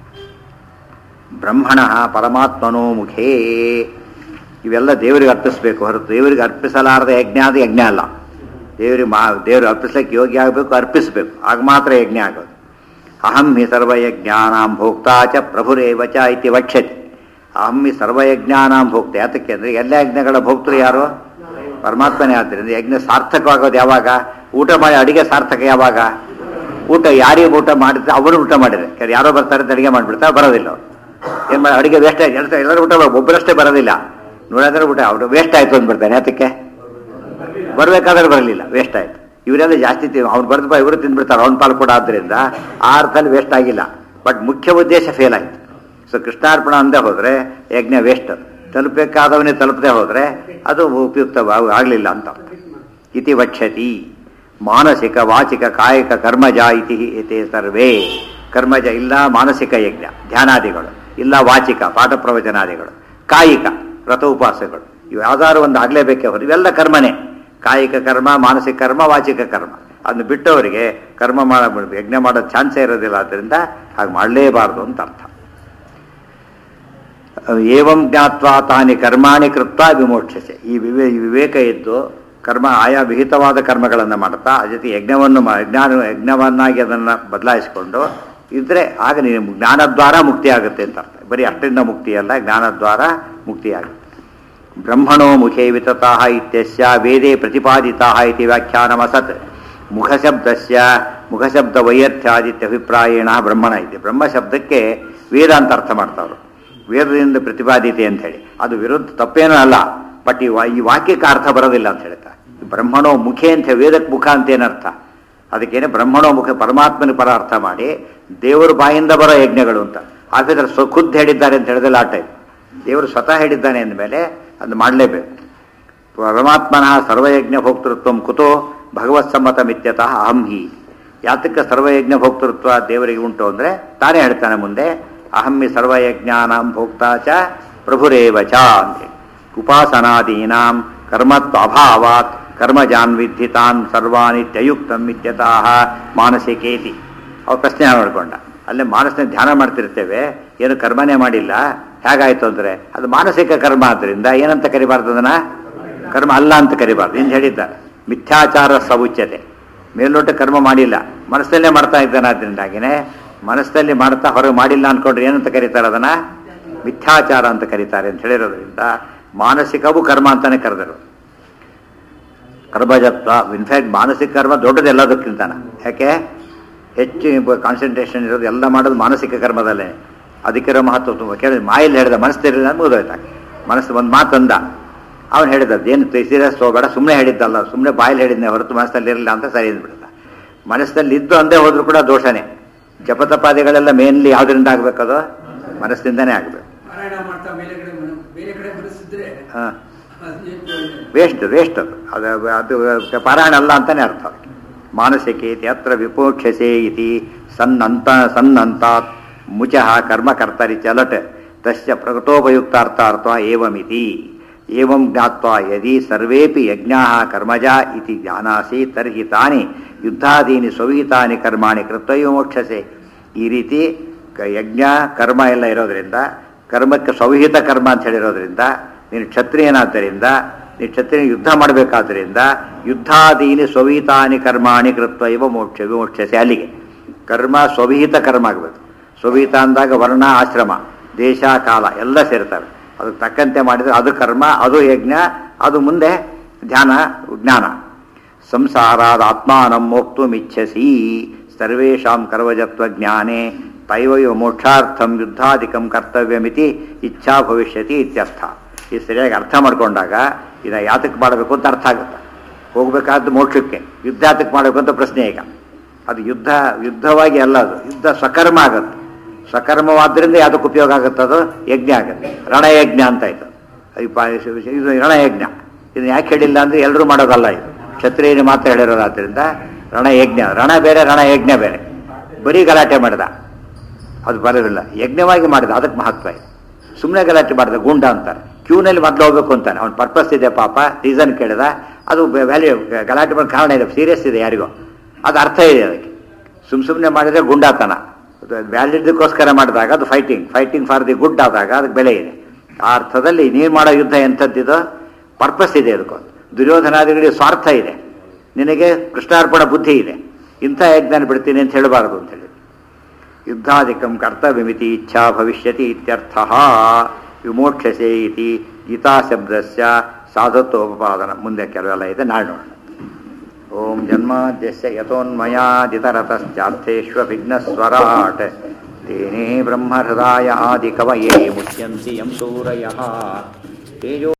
ಬ್ರಹ್ಮಣ ಪರಮಾತ್ಮನೋ ಮುಖೇ. ಇವೆಲ್ಲ ದೇವರಿಗೆ ಅರ್ಪಿಸಬೇಕು ಹೊರತು ದೇವರಿಗೆ ಅರ್ಪಿಸಲಾರದ ಯಜ್ಞ ಅದು ಯಜ್ಞ ಅಲ್ಲ. ದೇವರು ಅರ್ಪಿಸ್ಲಿಕ್ಕೆ ಯೋಗ್ಯ ಆಗಬೇಕು, ಅರ್ಪಿಸಬೇಕು, ಆಗ ಮಾತ್ರ ಯಜ್ಞ ಆಗೋದು. ಅಹಂ ಹಿ ಸರ್ವಯಜ್ಞಾನಾಂ ಭೋಕ್ತಾ ಚ ಪ್ರಭುರೇವ ಚ ಇತಿ ವಕ್ಷ್ಯತಿ. ಅಹಂ ಹಿ ಸರ್ವಯಜ್ಞಾನಾಂ ಭೋಕ್ತ. ಯಾತಕ್ಕೆ ಅಂದರೆ ಎಲ್ಲ ಯಜ್ಞಗಳ ಭೋಕ್ತರು ಯಾರು? ಪರಮಾತ್ಮನೇ. ಆದ್ದರಿಂದ ಯಜ್ಞ ಸಾರ್ಥಕವಾಗೋದು ಯಾವಾಗ? ಊಟ ಮಾಡಿ ಅಡಿಗೆ ಸಾರ್ಥಕ ಯಾವಾಗ? ಊಟ ಯಾರಿಗೆ ಊಟ ಮಾಡಿದ್ರೆ ಅವರು ಊಟ ಮಾಡಿದ್ರೆ. ಯಾರೋ ಬರ್ತಾರೆ ಅಂತ ಅಡಿಗೆ ಮಾಡಿಬಿಡ್ತಾರೆ, ಬರೋದಿಲ್ಲ ಅವ್ರು. ಏನು ಮಾಡಿ ಅಡಿಗೆ ವೇಸ್ಟ್ ಆಯ್ತು, ಎಲ್ಲರೂ ಊಟ ಒಬ್ಬರಷ್ಟೇ ಬರೋದಿಲ್ಲ. ನೋಡಿದ್ರೆ ಊಟ ಅವರು ವೇಸ್ಟ್ ಆಯಿತು ಅಂದ್ಬಿಡ್ತಾನೆ. ಯಾತಕ್ಕೆ? ಬರಬೇಕಾದ್ರೆ ಬರಲಿಲ್ಲ, ವೇಸ್ಟ್ ಆಯಿತು. ಇವರೆಲ್ಲ ಜಾಸ್ತಿ ಅವ್ನು ಬರೆದು ಇವರು ತಿಂದ್ಬಿಡ್ತಾರೆ, ಅವ್ನ ಪಾಲು ಕೂಡ. ಆದ್ದರಿಂದ ಆ ಅರ್ಥದಲ್ಲಿ ವೇಸ್ಟ್ ಆಗಿಲ್ಲ, ಬಟ್ ಮುಖ್ಯ ಉದ್ದೇಶ ಫೇಲ್ ಆಯಿತು. ಸೊ ಕೃಷ್ಣಾರ್ಪಣ ಅಂದೇ ಹೋದರೆ ಯಜ್ಞ ವೇಸ್ಟ್. ತಲುಪಬೇಕಾದವನೇ ತಲುಪದೆ ಹೋದರೆ ಅದು ಉಪಯುಕ್ತ ಆಗಲಿಲ್ಲ ಅಂತ. ಇತಿ ವಕ್ಷತಿ. ಮಾನಸಿಕ ವಾಚಿಕ ಕಾಯಿಕ ಕರ್ಮಜ ಇತಿ ಇತಿ ಸರ್ವೇ. ಕರ್ಮಜ ಇಲ್ಲ ಮಾನಸಿಕ ಯಜ್ಞ ಧ್ಯಾನಾದಿಗಳು, ಇಲ್ಲ ವಾಚಿಕ ಪಾಠ ಪ್ರವಚನಾದಿಗಳು, ಕಾಯಿಕ ವ್ರತ ಉಪವಾಸಗಳು. ಇವು ಯಾವ್ದಾದ್ರು ಒಂದು ಆಗಲೇಬೇಕೇ ಹೊರ. ಇವೆಲ್ಲ ಕರ್ಮನೇ. ಕಾಯಿಕ ಕರ್ಮ, ಮಾನಸಿಕ ಕರ್ಮ, ವಾಚಿಕ ಕರ್ಮ. ಅದನ್ನು ಬಿಟ್ಟವರಿಗೆ ಕರ್ಮ ಯಜ್ಞ ಮಾಡೋ ಚಾನ್ಸೇ ಇರೋದಿಲ್ಲ. ಆದ್ದರಿಂದ ಹಾಗೆ ಮಾಡಲೇಬಾರ್ದು ಅಂತ ಅರ್ಥ. ಏವಂ ಜ್ಞಾತ್ವಾ ತಾನಿ ಕರ್ಮಾಣಿ ಕೃತ್ವ ವಿಮೋಕ್ಷಸೆ. ಈ ವಿವೇಕ ಇದ್ದು ಕರ್ಮ ಆಯಾ ವಿಹಿತವಾದ ಕರ್ಮಗಳನ್ನು ಮಾಡುತ್ತಾ ಜೊತೆ ಯಜ್ಞವನ್ನಾಗಿ ಅದನ್ನು ಬದಲಾಯಿಸಿಕೊಂಡು ಇದ್ರೆ ಆಗ ನೀನು ಜ್ಞಾನದ್ವಾರ ಮುಕ್ತಿ ಆಗುತ್ತೆ ಅಂತ ಅರ್ಥ. ಬರೀ ಅಷ್ಟರಿಂದ ಮುಕ್ತಿ ಅಲ್ಲ, ಜ್ಞಾನದ್ವಾರ ಮುಕ್ತಿ ಆಗುತ್ತೆ. ಬ್ರಹ್ಮಣೋ ಮುಖೇ ವಿತತಃ ಇತ್ಯಸ್ಯ ವೇದೇ ಪ್ರತಿಪಾದಿತಃ ಇತಿ ವ್ಯಾಖ್ಯಾನಮಸತ್. ಮುಖಶಬ್ದ ವೈಯರ್ಥ್ಯಾದಿತ್ಯಭಿಪ್ರಾಯೇಣ ಬ್ರಹ್ಮಣ ಇದೆ. ಬ್ರಹ್ಮ ಶಬ್ದಕ್ಕೆ ವೇದ ಅಂತ ಅರ್ಥ ಮಾಡ್ತಾವ್ರು. ವೇದದಿಂದ ಪ್ರತಿಪಾದಿತೆ ಅಂತ ಹೇಳಿ ಅದು ವಿರುದ್ಧ ತಪ್ಪೇನೂ ಅಲ್ಲ. ಬಟ್ ಈ ವಾಕ್ಯಕ್ಕೆ ಅರ್ಥ ಬರೋದಿಲ್ಲ ಅಂತ ಹೇಳ್ತಾರೆ. ಬ್ರಹ್ಮಣೋ ಮುಖೇ ಅಂತ ವೇದಕ್ಕೆ ಮುಖ ಅಂತೇನರ್ಥ? ಅದಕ್ಕೇನೆ ಬ್ರಹ್ಮಣೋ ಮುಖ ಪರಮಾತ್ಮನ ಪರ ಅರ್ಥ ಮಾಡಿ ದೇವರು ಬಾಯಿಂದ ಬರೋ ಯಜ್ಞಗಳು ಅಂತ. ಹಾಗಾದ್ರೆ ಖುದ್ದು ಹೇಳಿದ್ದಾರೆ ಅಂತ ಹೇಳಿದ್ರೆ ಆ ಟೈಪ್. ದೇವರು ಸ್ವತಃ ಹೇಳಿದ್ದಾನೆ ಅಂದಮೇಲೆ ಅದು ಮಾಡಲೇಬೇಕು. ಪರಮಾತ್ಮನಃ ಸರ್ವಯಜ್ಞ ಭೋಕ್ತೃತ್ವ ಕುತೋ ಭಗವತ್ಸಮ್ಮತಮಿತ್ಯತಃ ಅಹಂ ಹಿ. ಯಾತಕ್ಕೆ ಸರ್ವಯಜ್ಞ ಭೋಕ್ತೃತ್ವ ದೇವರಿಗೆ ಉಂಟು ಅಂದರೆ ತಾನೇ ಹೇಳ್ತಾನೆ ಮುಂದೆ, ಅಹಂ ಹಿ ಸರ್ವಯಜ್ಞಾನಾಂ ಭೋಕ್ತಾ ಚ ಪ್ರಭುರೇವ ಚ ಅಂತೇಳಿ. ಉಪಾಸನಾದೀನಾಂ ಕರ್ಮತ್ವ ಅಭಾವಾತ್ ಕರ್ಮಜಾನ್ ವಿದ್ಧಿತಾನ್ ಸರ್ವಾನಿತ್ಯಯುಕ್ತಂ ಇತ್ಯತಃ ಮಾನಸಿಕೇತಿ. ಅವ್ರು ಪ್ರಶ್ನೆ ಮಾಡ್ಕೊಂಡ, ಅಲ್ಲೇ ಮಾನಸನ ಧ್ಯಾನ ಮಾಡ್ತಿರ್ತೇವೆ, ಏನು ಕರ್ಮನೇ ಮಾಡಿಲ್ಲ, ಹೇಗಾಯ್ತು ಅಂದರೆ ಅದು ಮಾನಸಿಕ ಕರ್ಮ ಆದ್ದರಿಂದ ಏನಂತ ಕರಿಬಾರ್ದು, ಅದನ್ನ ಕರ್ಮ ಅಲ್ಲ ಅಂತ ಕರಿಬಾರ್ದು ಎಂದು ಹೇಳಿದ್ದಾರೆ. ಮಿಥ್ಯಾಚಾರ ಸವುಚ್ಯತೆ, ಮೇಲ್ನೋಟ ಕರ್ಮ ಮಾಡಿಲ್ಲ, ಮನಸ್ಸಲ್ಲೇ ಮಾಡ್ತಾ ಇದ್ದಾನೆ, ಆದ್ದರಿಂದಾಗಿನೇ ಮನಸ್ಸಲ್ಲಿ ಮಾಡ್ತಾ ಹೊರಗೆ ಮಾಡಿಲ್ಲ ಅಂದ್ಕೊಂಡ್ರೆ ಏನಂತ ಕರೀತಾರೆ, ಅದನ್ನ ಮಿಥ್ಯಾಚಾರ ಅಂತ ಕರೀತಾರೆ ಅಂತ ಹೇಳಿರೋದ್ರಿಂದ ಮಾನಸಿಕವೂ ಕರ್ಮ ಅಂತಾನೆ ಕರೆದರು. ಕರ್ಮಜತ್ವ ಇನ್ಫ್ಯಾಕ್ಟ್ ಮಾನಸಿಕ ಕರ್ಮ ದೊಡ್ಡದೆಲ್ಲದಕ್ಕಿಂತಾನ. ಯಾಕೆ ಹೆಚ್ಚು ಕಾನ್ಸಂಟ್ರೇಷನ್ ಇರೋದು ಎಲ್ಲ ಮಾಡೋದು ಮಾನಸಿಕ ಕರ್ಮದಲ್ಲೇ. ಅದಕ್ಕಿರೋ ಮಹತ್ವ ತುಂಬ. ಕೇಳಿದ್ರೆ ಮಾಯಲ್ಲಿ ಹೇಳಿದ ಮನಸ್ಸು ಇರಲಿಲ್ಲ ಅಂತ ಮುಗಿದೋಯ್ತಾಗ. ಮನಸ್ಸು ಒಂದು ಮಾತಂದ, ಅವನು ಹೇಳಿದ್ದದ್ದು ಏನು ಸೀರಿಯಸ್ ಹೋಗಬೇಡ, ಸುಮ್ಮನೆ ಹೇಳಿದ್ದಲ್ಲ, ಸುಮ್ಮನೆ ಬಾಯಲ್ಲಿ ಹೇಳಿದ್ನೆ ಹೊರತು ಮನಸ್ಸಲ್ಲಿ ಇರಲಿಲ್ಲ ಅಂತ ಸರಿ ಅಂದ್ಬಿಡ್ತ. ಮನಸ್ಸಲ್ಲಿ ಇದ್ದು ಅಂದೇ ಹೋದ್ರೂ ಕೂಡ ದೋಷನೇ. ಜಪತಪಾದಿಗಳೆಲ್ಲ ಮೇನ್ಲಿ ಯಾವುದರಿಂದ ಆಗಬೇಕದು, ಮನಸ್ಸಿಂದನೇ ಆಗಬೇಕು. ಹಾಂ, ವೇಸ್ಟ್ ಅದು ಅದು ಪಾರಾಯಣ ಅಲ್ಲ ಅಂತಾನೆ ಅರ್ಥ. ಮಾನಸಿಕೇತಿ ಅತ್ರ ವಿಪೋಕ್ಷಸೆ ಇತಿ ಸನ್ನಂತಾತ್ ಮುಚಃ ಕರ್ಮಕರ್ತರಿ ಚಲಟ್ ತಸ್ಯ ಪ್ರಕೃತೋಪಯುಕ್ತಾರ್ಥಾರ್ಥ ಏವಮಿತಿ. ಏವಂ ಜ್ಞಾತ್ವಾ ಯದಿ ಸರ್ವೇಪಿ ಯಜ್ಞಾಃ ಕರ್ಮಜಾ ಇತಿ ಜ್ಞಾನಾಸಿ ತರ್ಹಿ ತಾನಿ ಯುದ್ಧಾದೀನಿ ಸ್ವವಿಹಿತಾನಿ ಕರ್ಮಾಣಿ ಕೃತ್ವ ಮೋಕ್ಷಸೆ. ಈ ರೀತಿ ಯಜ್ಞ ಕರ್ಮ ಎಲ್ಲ ಇರೋದ್ರಿಂದ, ಕರ್ಮಕ್ಕೆ ಸ್ವವಿಹಿತ ಕರ್ಮ ಅಂತ ಹೇಳಿರೋದ್ರಿಂದ, ನೀನು ಕ್ಷತ್ರಿಯನಾದ್ದರಿಂದ, ನೀನು ಕ್ಷತ್ರಿಯ ಯುದ್ಧ ಮಾಡಬೇಕಾದ್ರಿಂದ ಯುದ್ಧಾದೀನಿ ಸ್ವವಿಹಿತಾನಿ ಕರ್ಮಾಣಿ ಕೃತ್ವ ಇವ ವಿಮೋಕ್ಷಸೆ. ಅಲ್ಲಿಗೆ ಕರ್ಮ ಸ್ವವಿಹಿತ ಕರ್ಮ ಆಗಬೇಕು. ಸ್ವವಿಹಿತ ಅಂದಾಗ ವರ್ಣ, ಆಶ್ರಮ, ದೇಶ, ಕಾಲ ಎಲ್ಲ ಸೇರ್ತವೆ. ಅದಕ್ಕೆ ತಕ್ಕಂತೆ ಮಾಡಿದರೆ ಅದು ಕರ್ಮ, ಅದು ಯಜ್ಞ, ಅದು ಮುಂದೆ ಧ್ಯಾನ, ಜ್ಞಾನ. ಸಂಸಾರಾದ ಆತ್ಮಾನಂ ಮೋಕ್ತುಮಿಚ್ಛಸಿ ಸರ್ವೇಷಾಂ ಕರ್ಮಜತ್ವ ಜ್ಞಾನೇ ತೈವಯೋ ಮೋಕ್ಷಾರ್ಥಂ ಯುದ್ಧಾಧಿಕಂ ಕರ್ತವ್ಯಮಿತಿ ಇಚ್ಛಾ ಭವಿಷ್ಯತಿ ಇತ್ಯರ್ಥ. ಇದು ಸರಿಯಾಗಿ ಅರ್ಥ ಮಾಡ್ಕೊಂಡಾಗ ಇದನ್ನು ಯಾತಕ್ಕೆ ಮಾಡಬೇಕು ಅಂತ ಅರ್ಥ ಆಗುತ್ತೆ. ಹೋಗ್ಬೇಕಾದ್ದು ಮೋಕ್ಷಕ್ಕೆ, ಯುದ್ಧ ಯಾತಕ್ಕೆ ಮಾಡಬೇಕು ಅಂತ ಪ್ರಶ್ನೆ. ಈಗ ಅದು ಯುದ್ಧವಾಗಿ ಅಲ್ಲ, ಅದು ಯುದ್ಧ ಸ್ವಕರ್ಮ ಆಗುತ್ತೆ. ಸ್ವಕರ್ಮವಾದ್ದರಿಂದ ಯಾವುದಕ್ಕೆ ಉಪಯೋಗ ಆಗುತ್ತೆ, ಅದು ಯಜ್ಞ ಆಗುತ್ತೆ. ರಣಯಜ್ಞ ಅಂತ ಆಯಿತು. ಇದು ರಣಯಜ್ಞ. ಇದನ್ನು ಯಾಕೆ ಹೇಳಿಲ್ಲ ಅಂದರೆ ಎಲ್ಲರೂ ಮಾಡೋದಲ್ಲ, ಇದು ಕ್ಷತ್ರಿಯರು ಮಾತ್ರ ಹೇಳಿರೋದಾದ್ರಿಂದ ರಣಯಜ್ಞ. ರಣ ಬೇರೆ, ರಣಯಜ್ಞ ಬೇರೆ. ಬರೀ ಗಲಾಟೆ ಮಾಡಿದ ಅದು ಬರೋದಿಲ್ಲ. ಯಜ್ಞವಾಗಿ ಮಾಡಿದ ಅದಕ್ಕೆ ಮಹತ್ವ ಇದೆ. ಸುಮ್ಮನೆ ಗಲಾಟೆ ಮಾಡಿದ ಗುಂಡ ಅಂತಾರೆ. ಕ್ಯೂನಲ್ಲಿ ಮೊದಲು ಹೋಗ್ಬೇಕು ಅಂತಾನೆ, ಅವ್ನ ಪರ್ಪಸ್ ಇದೆ ಪಾಪ, ರೀಸನ್ ಕೇಳಿದ, ಅದು ವ್ಯಾಲ್ಯೂ. ಗಲಾಟೆ ಮಾಡೋ ಕಾರಣ ಇದೆ, ಸೀರಿಯಸ್ ಇದೆ ಯಾರಿಗೋ, ಅದು ಅರ್ಥ ಇದೆ ಅದಕ್ಕೆ. ಸುಮ್ಮನೆ ಮಾಡಿದರೆ ಗುಂಡಾತನ. ವ್ಯಾಲಿಡ್ಗೋಸ್ಕರ ಮಾಡಿದಾಗ ಅದು ಫೈಟಿಂಗ್ ಫಾರ್ ದಿ ಗುಡ್ ಆದಾಗ ಅದಕ್ಕೆ ಬೆಲೆ ಇದೆ. ಆ ಅರ್ಥದಲ್ಲಿ ನೀನು ಮಾಡೋ ಯುದ್ಧ ಎಂಥದ್ದಿದೋ ಪರ್ಪಸ್ ಇದೆ. ಅದಕ್ಕೂ ದುರ್ಯೋಧನಾದಿಗಳಿಗೆ ಸ್ವಾರ್ಥ ಇದೆ, ನಿನಗೆ ಕೃಷ್ಣಾರ್ಪಣ ಬುದ್ಧಿ ಇದೆ. ಇಂಥ ಯಜ್ಞಾನ ಬಿಡ್ತೀನಿ ಅಂತ ಹೇಳಬಾರದು ಅಂತೇಳಿ. ಯುದ್ಧಾಧಿಕಂ ಕರ್ತವ್ಯಮಿತಿ ಇಚ್ಛಾ ಭವಿಷ್ಯತಿ ಇತ್ಯರ್ಥ. ವಿಮೋಕ್ಷಸೆ ಇತಿ ಗೀತಾಶಬ್ದಸ್ಯ ಸಾಧುತ್ವೋಪಪಾದನ. ಮುಂದೆ ಕೆಲವೆಲ್ಲ ಇದೆ, ನಾಳೆ ನೋಡೋಣ. ಓಂ ಜನ್ಮಾದ್ಯಸ್ಯ ಯತೋನ್ಮಯಾದಿತರತಶ್ಚಾರ್ಥೇಷ್ವವಿಘ್ನಸ್ವರಾಟ್ ತೇನೇ ಬ್ರಹ್ಮಹೃದಾಯ ಆದಿಕವಯೇ ಮುಚ್ಯಂತಿ ಯಂ ಸೂರಯಃ ತೇಜೋ